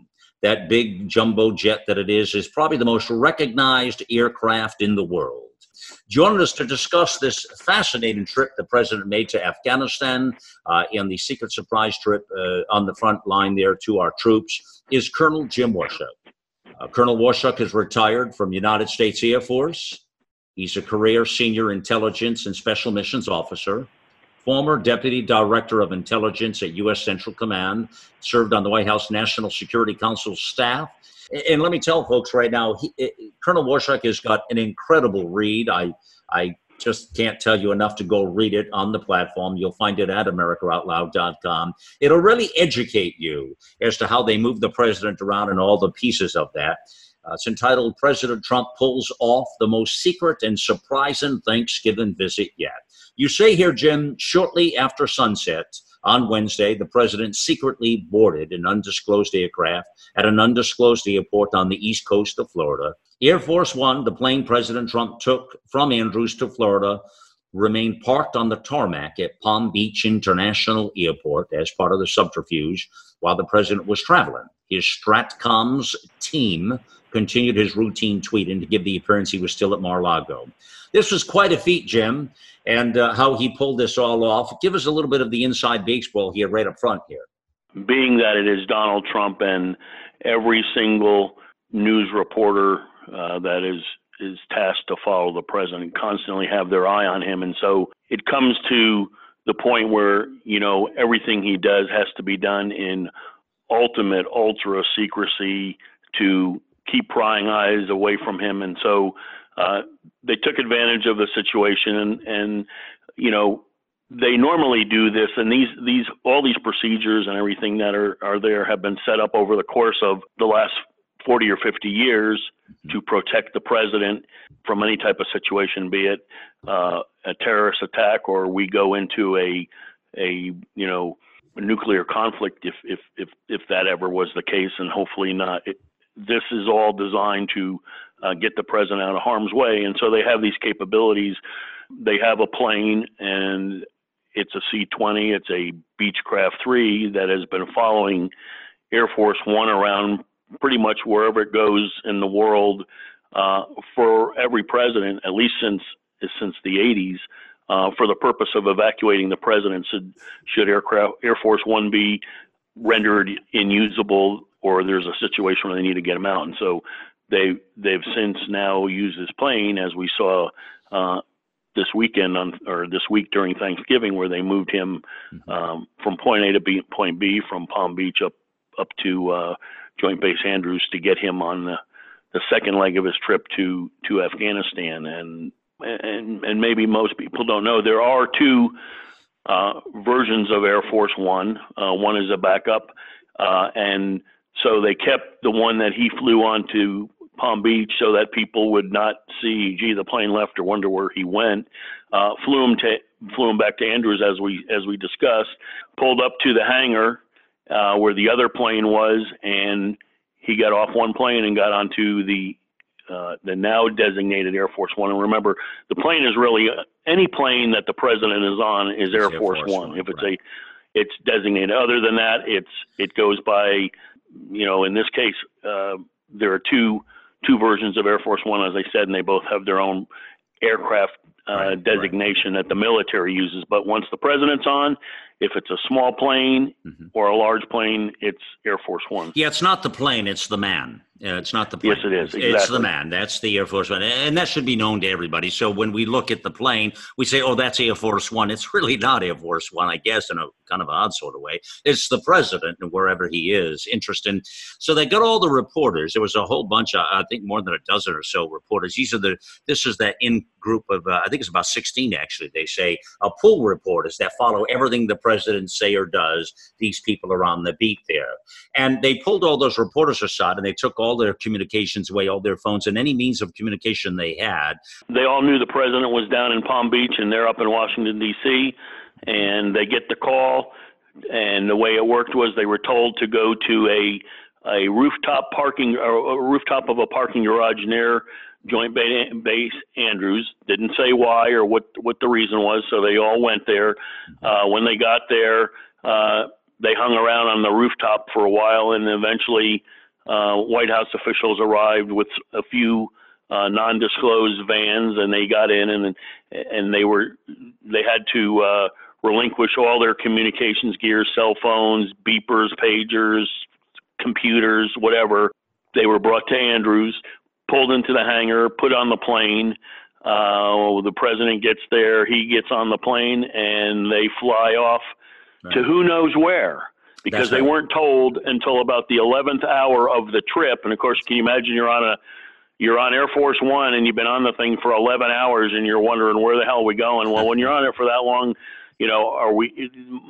that big jumbo jet that it is, is probably the most recognized aircraft in the world. Joining us to discuss this fascinating trip the president made to Afghanistan uh, in the secret surprise trip uh, on the front line there to our troops is Colonel Jim Warshaw. Uh, Colonel Warshaw is retired from United States Air Force. He's a career senior intelligence and special missions officer, former deputy director of intelligence at U S Central Command, served on the White House National Security Council staff. And let me tell folks right now, he, it, Colonel Warshaw has got an incredible read. I I just can't tell you enough to go read it on the platform. You'll find it at America Out Loud dot com. It'll really educate you as to how they move the president around and all the pieces of that. Uh, it's entitled, President Trump Pulls Off the Most Secret and Surprising Thanksgiving Visit Yet. You say here, Jim, shortly after sunset on Wednesday, the president secretly boarded an undisclosed aircraft at an undisclosed airport on the east coast of Florida. Air Force One, the plane President Trump took from Andrews to Florida, remained parked on the tarmac at Palm Beach International Airport as part of the subterfuge while the president was traveling. His Stratcoms team continued his routine tweeting to give the appearance he was still at Mar-a-Lago. This was quite a feat, Jim, and uh, how he pulled this all off. Give us a little bit of the inside baseball here right up front here. Being that it is Donald Trump and every single news reporter uh, that is is tasked to follow the president constantly have their eye on him. And so it comes to the point where, you know, everything he does has to be done in ultimate ultra secrecy to keep prying eyes away from him. And so uh, they took advantage of the situation and, and, you know, they normally do this, and these, these, all these procedures and everything that are, are there have been set up over the course of the last forty or fifty years to protect the president from any type of situation, be it uh, a terrorist attack or we go into a, a, you know, a nuclear conflict if, if, if, if that ever was the case, and hopefully not. It, this is all designed to uh, get the president out of harm's way. And so they have these capabilities. They have a plane, and it's a C twenty. It's a Beechcraft three that has been following Air Force One around pretty much wherever it goes in the world uh, for every president, at least since since the eighties, uh, for the purpose of evacuating the president should, should aircraft, Air Force One be rendered unusable or there's a situation where they need to get him out. And so they, they've since now used this plane, as we saw uh, this weekend on, or this week during Thanksgiving, where they moved him um, from point A to B, point B, from Palm Beach up up to uh, Joint Base Andrews to get him on the, the second leg of his trip to to Afghanistan. And and and maybe most people don't know, there are two uh, versions of Air Force One. Uh, one is a backup, uh, and so they kept the one that he flew on to Palm Beach so that people would not see, gee, the plane left or wonder where he went. Uh, flew him to flew him back to Andrews as we as we discussed. Pulled up to the hangar uh, where the other plane was, and he got off one plane and got onto the uh, the now designated Air Force One. And remember, the plane is really uh, any plane that the president is on is Air, Air Force, Force One. One. If it's right. a it's designated. Other than that, it's it goes by, you know, in this case, uh, there are two two versions of Air Force One, as I said, and they both have their own aircraft uh, right, designation right. that the military uses. But once the president's on, if it's a small plane mm-hmm. or a large plane, it's Air Force One. Yeah, it's not the plane, it's the man. Uh, it's not the plane. Yes, it is. Exactly. It's the man. That's the Air Force One. And that should be known to everybody. So when we look at the plane, we say, oh, that's Air Force One. It's really not Air Force One, I guess, in a kind of odd sort of way. It's the president and wherever he is. Interesting. So they got all the reporters. There was a whole bunch of, I think more than a dozen or so reporters. These are the, this is that in group of, uh, I think it's about sixteen actually, they say, uh, pool reporters that follow everything the president say or does. These people are on the beat there. And they pulled all those reporters aside and they took all their communications away, all their phones and any means of communication they had. They all knew the president was down in Palm Beach and they're up in Washington, D C, and they get the call. And the way it worked was they were told to go to a a rooftop parking, or a rooftop of a parking garage near Joint Base Andrews. Didn't say why or what, what the reason was, so they all went there. Uh, when they got there, uh, they hung around on the rooftop for a while, and eventually uh, White House officials arrived with a few uh, non-disclosed vans, and they got in, and and they were they had to uh, relinquish all their communications gear, cell phones, beepers, pagers, computers, whatever. They were brought to Andrews, pulled into the hangar, put on the plane. Uh, the president gets there, he gets on the plane, and they fly off right. to who knows where, because right. they weren't told until about the eleventh hour of the trip. And of course, can you imagine you're on a you're on Air Force One and you've been on the thing for eleven hours and you're wondering where the hell are we going? Well, when you're on it for that long, you know, are we?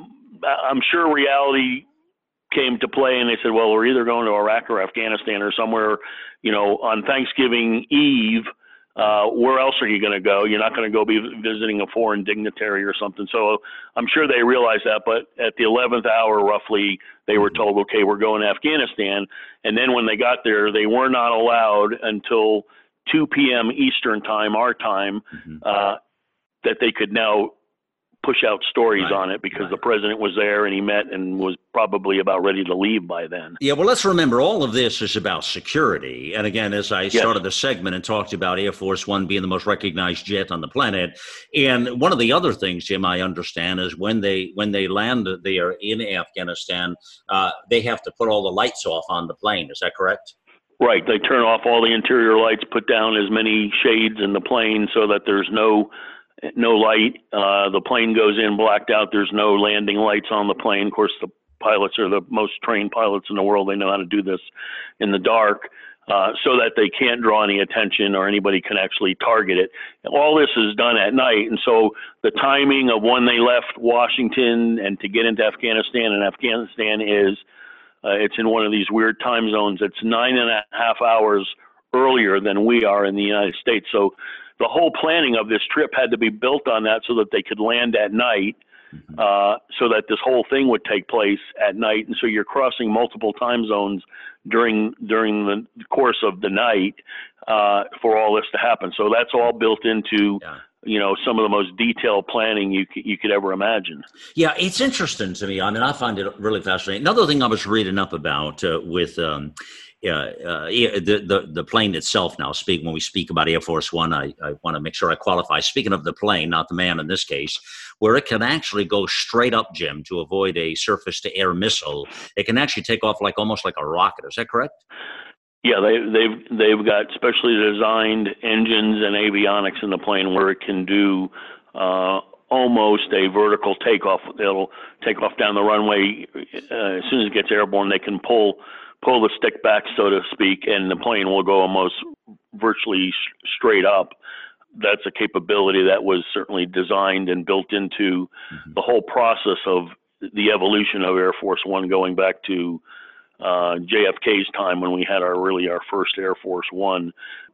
I'm sure reality came to play, and they said, well, we're either going to Iraq or Afghanistan or somewhere, you know, on Thanksgiving Eve. Uh, where else are you going to go? You're not going to go be visiting a foreign dignitary or something. So I'm sure they realized that. But at the eleventh hour, roughly, they were told, okay, we're going to Afghanistan. And then when they got there, they were not allowed until two p.m. Eastern time, our time, mm-hmm. uh, that they could now push out stories right. on it, because right. the president was there and he met and was probably about ready to leave by then. Yeah, well, let's remember all of this is about security. And again, as I yes. started the segment and talked about Air Force One being the most recognized jet on the planet, and one of the other things, Jim, I understand is when they when they land there in Afghanistan, uh, they have to put all the lights off on the plane. Is that correct? Right. They turn off all the interior lights, put down as many shades in the plane so that there's no no light. Uh, the plane goes in blacked out. There's no landing lights on the plane. Of course, the pilots are the most trained pilots in the world. They know how to do this in the dark, uh, so that they can't draw any attention or anybody can actually target it. All this is done at night. And so the timing of when they left Washington and to get into Afghanistan, and Afghanistan is, uh, it's in one of these weird time zones. It's nine and a half hours earlier than we are in the United States. So the whole planning of this trip had to be built on that so that they could land at night, uh, so that this whole thing would take place at night. And so you're crossing multiple time zones during during the course of the night uh, for all this to happen. So that's all built into yeah. you know, some of the most detailed planning you c- you could ever imagine. Yeah, it's interesting to me. I mean, I find it really fascinating. Another thing I was reading up about uh, with um, uh, uh, the, the the plane itself. Now, speak when we speak about Air Force One, I, I want to make sure I qualify. Speaking of the plane, not the man in this case, where it can actually go straight up, Jim, to avoid a surface-to-air missile. It can actually take off like almost like a rocket. Is that correct? Yeah, they, they've they've got specially designed engines and avionics in the plane where it can do uh, almost a vertical takeoff. It'll take off down the runway. Uh, as soon as it gets airborne, they can pull pull the stick back, so to speak, and the plane will go almost virtually sh- straight up. That's a capability that was certainly designed and built into mm-hmm. the whole process of the evolution of Air Force One, going back to uh, J F K's time when we had our really our first Air Force One.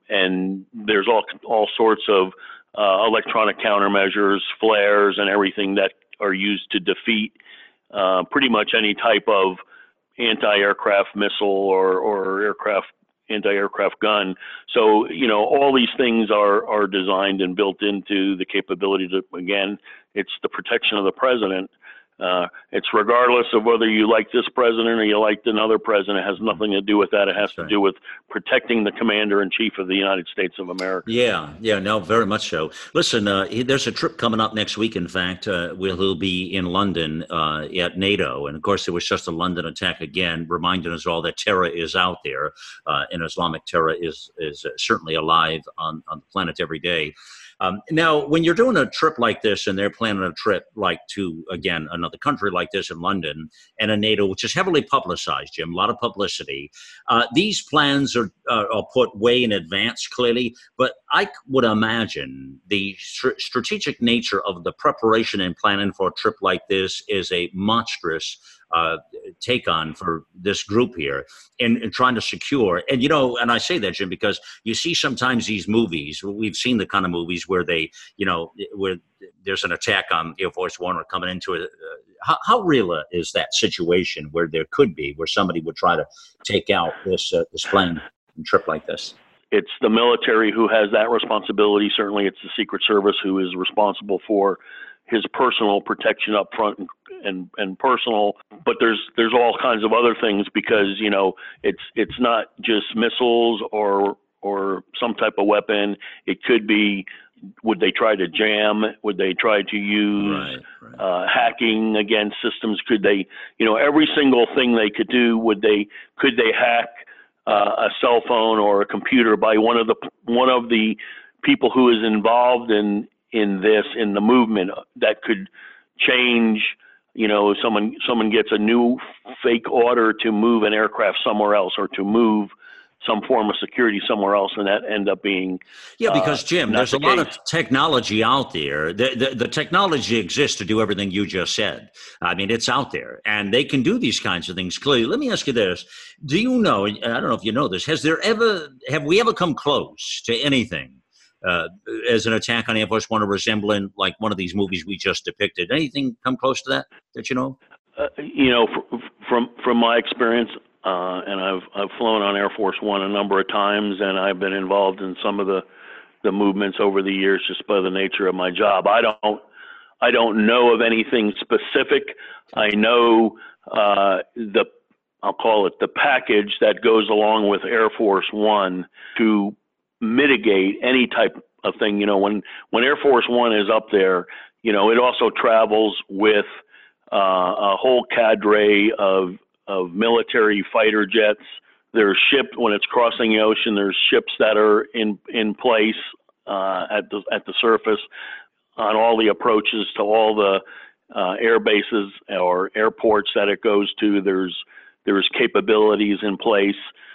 And there's all all sorts of uh, electronic countermeasures, flares, and everything that are used to defeat uh, pretty much any type of anti-aircraft missile or, or aircraft anti-aircraft gun. So, you know, all these things are, are designed and built into the capability to, again, it's the protection of the president. Uh, it's regardless of whether you like this president or you like another president. It has nothing to do with that. It has That's to right. do with protecting the commander-in-chief of the United States of America. Yeah, yeah, no, very much so. Listen, uh, there's a trip coming up next week, in fact, uh, where he'll be in London uh, at NATO. And, of course, it was just a London attack again, reminding us all that terror is out there. Uh, and Islamic terror is, is certainly alive on, on the planet every day. Um, now, when you're doing a trip like this and they're planning a trip like to, again, another country like this in London and a NATO, which is heavily publicized, Jim, a lot of publicity, uh, these plans are, uh, are put way in advance, clearly. But I would imagine the st- strategic nature of the preparation and planning for a trip like this is a monstrous Uh, take on for this group here and, and trying to secure. And, you know, and I say that, Jim, because you see sometimes these movies, we've seen the kind of movies where they, you know, where there's an attack on Air Force One or coming into it. Uh, how, how real is that situation where there could be, where somebody would try to take out this, uh, this plane and trip like this? It's the military who has that responsibility. Certainly it's the Secret Service who is responsible for his personal protection up front and, and, and personal, but there's there's all kinds of other things because, you know, it's it's not just missiles or or some type of weapon. It could be, would they try to jam? Would they try to use right, right. Uh, hacking against systems? Could they, you know, every single thing they could do, would they, could they hack uh, a cell phone or a computer by one of the, one of the people who is involved in, in this, in the movement that could change, you know, someone, someone gets a new fake order to move an aircraft somewhere else or to move some form of security somewhere else, and that end up being yeah. Because uh, Jim, there's the a lot case. of technology out there. The, the the technology exists to do everything you just said. I mean, it's out there, and they can do these kinds of things clearly. Let me ask you this: do you know? I don't know if you know this. Has there ever have we ever come close to anything uh, as an attack on Air Force One or resembling like one of these movies we just depicted? Anything come close to that that you know? Uh, you know, fr- from from my experience. Uh, and I've I've flown on Air Force One a number of times, and I've been involved in some of the, the movements over the years just by the nature of my job. I don't I don't know of anything specific. I know uh, the I'll call it the package that goes along with Air Force One to mitigate any type of thing. You know, when when Air Force One is up there, you know, it also travels with uh, a whole cadre of of military fighter jets. There's ships when it's crossing the ocean. There's ships that are in in place uh, at the at the surface on all the approaches to all the uh, air bases or airports that it goes to. There's there's capabilities in place.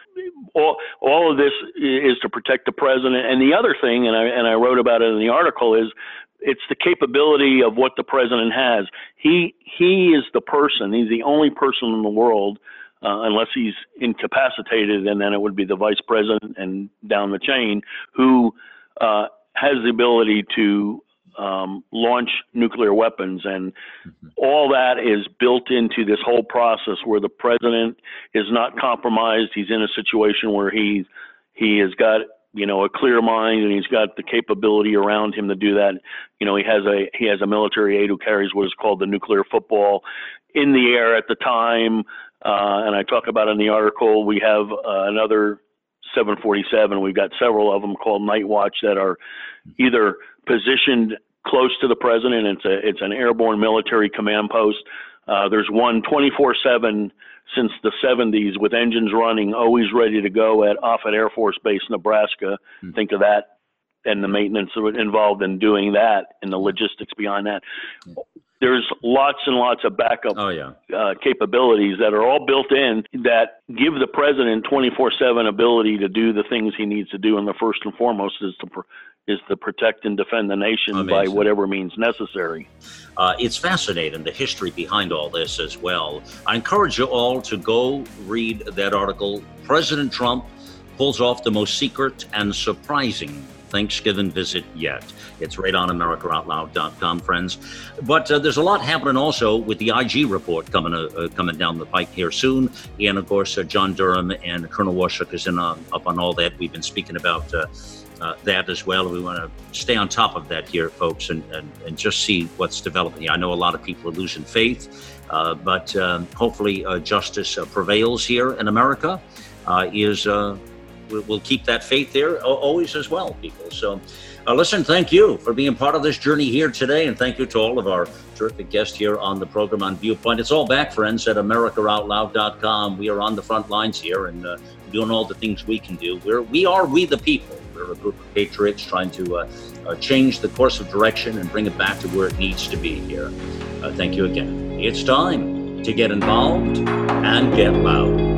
All all of this is to protect the president. And the other thing, and I and I wrote about it in the article, is it's the capability of what the president has. He he is the person. He's the only person in the world, uh, unless he's incapacitated, and then it would be the vice president and down the chain, who uh, has the ability to um, launch nuclear weapons. And mm-hmm. all that is built into this whole process where the president is not compromised. He's in a situation where he he has got, you know, a clear mind, and he's got the capability around him to do that. You know, he has a he has a military aide who carries what is called the nuclear football in the air at the time. Uh, and I talk about in the article, we have uh, another seven forty-seven. We've got several of them called Night Watch that are either positioned close to the president. It's a it's an airborne military command post. Uh, there's one twenty-four seven since the seventies with engines running, always ready to go at Offutt Air Force Base, Nebraska. Mm-hmm. Think of that and the maintenance involved in doing that and the logistics behind that. Mm-hmm. There's lots and lots of backup oh, yeah. uh, capabilities that are all built in that give the president twenty-four seven ability to do the things he needs to do. And the first and foremost is to pr- is to protect and defend the nation Amazing. By whatever means necessary. Uh, it's fascinating, the history behind all this as well. I encourage you all to go read that article. President Trump pulls off the most secret and surprising Thanksgiving visit yet. It's right on America Out Loud dot com, friends. But uh, there's a lot happening also with the I G report coming uh, uh, coming down the pike here soon. And, of course, uh, John Durham and Colonel Washuk is in on, up on all that. We've been speaking about uh, uh, that as well. We want to stay on top of that here, folks, and, and, and just see what's developing. I know a lot of people are losing faith, uh, but um, hopefully uh, justice uh, prevails here in America. Uh, is uh, we'll, we'll keep that faith there always as well, people. So, uh, listen, thank you for being part of this journey here today, and thank you to all of our terrific guests here on the program on Viewpoint. It's all back, friends, at America Out Loud dot com. We are on the front lines here and uh, doing all the things we can do. We're we are we the people. We're a group of patriots trying to uh, uh, change the course of direction and bring it back to where it needs to be here. Uh, thank you again. It's time to get involved and get loud.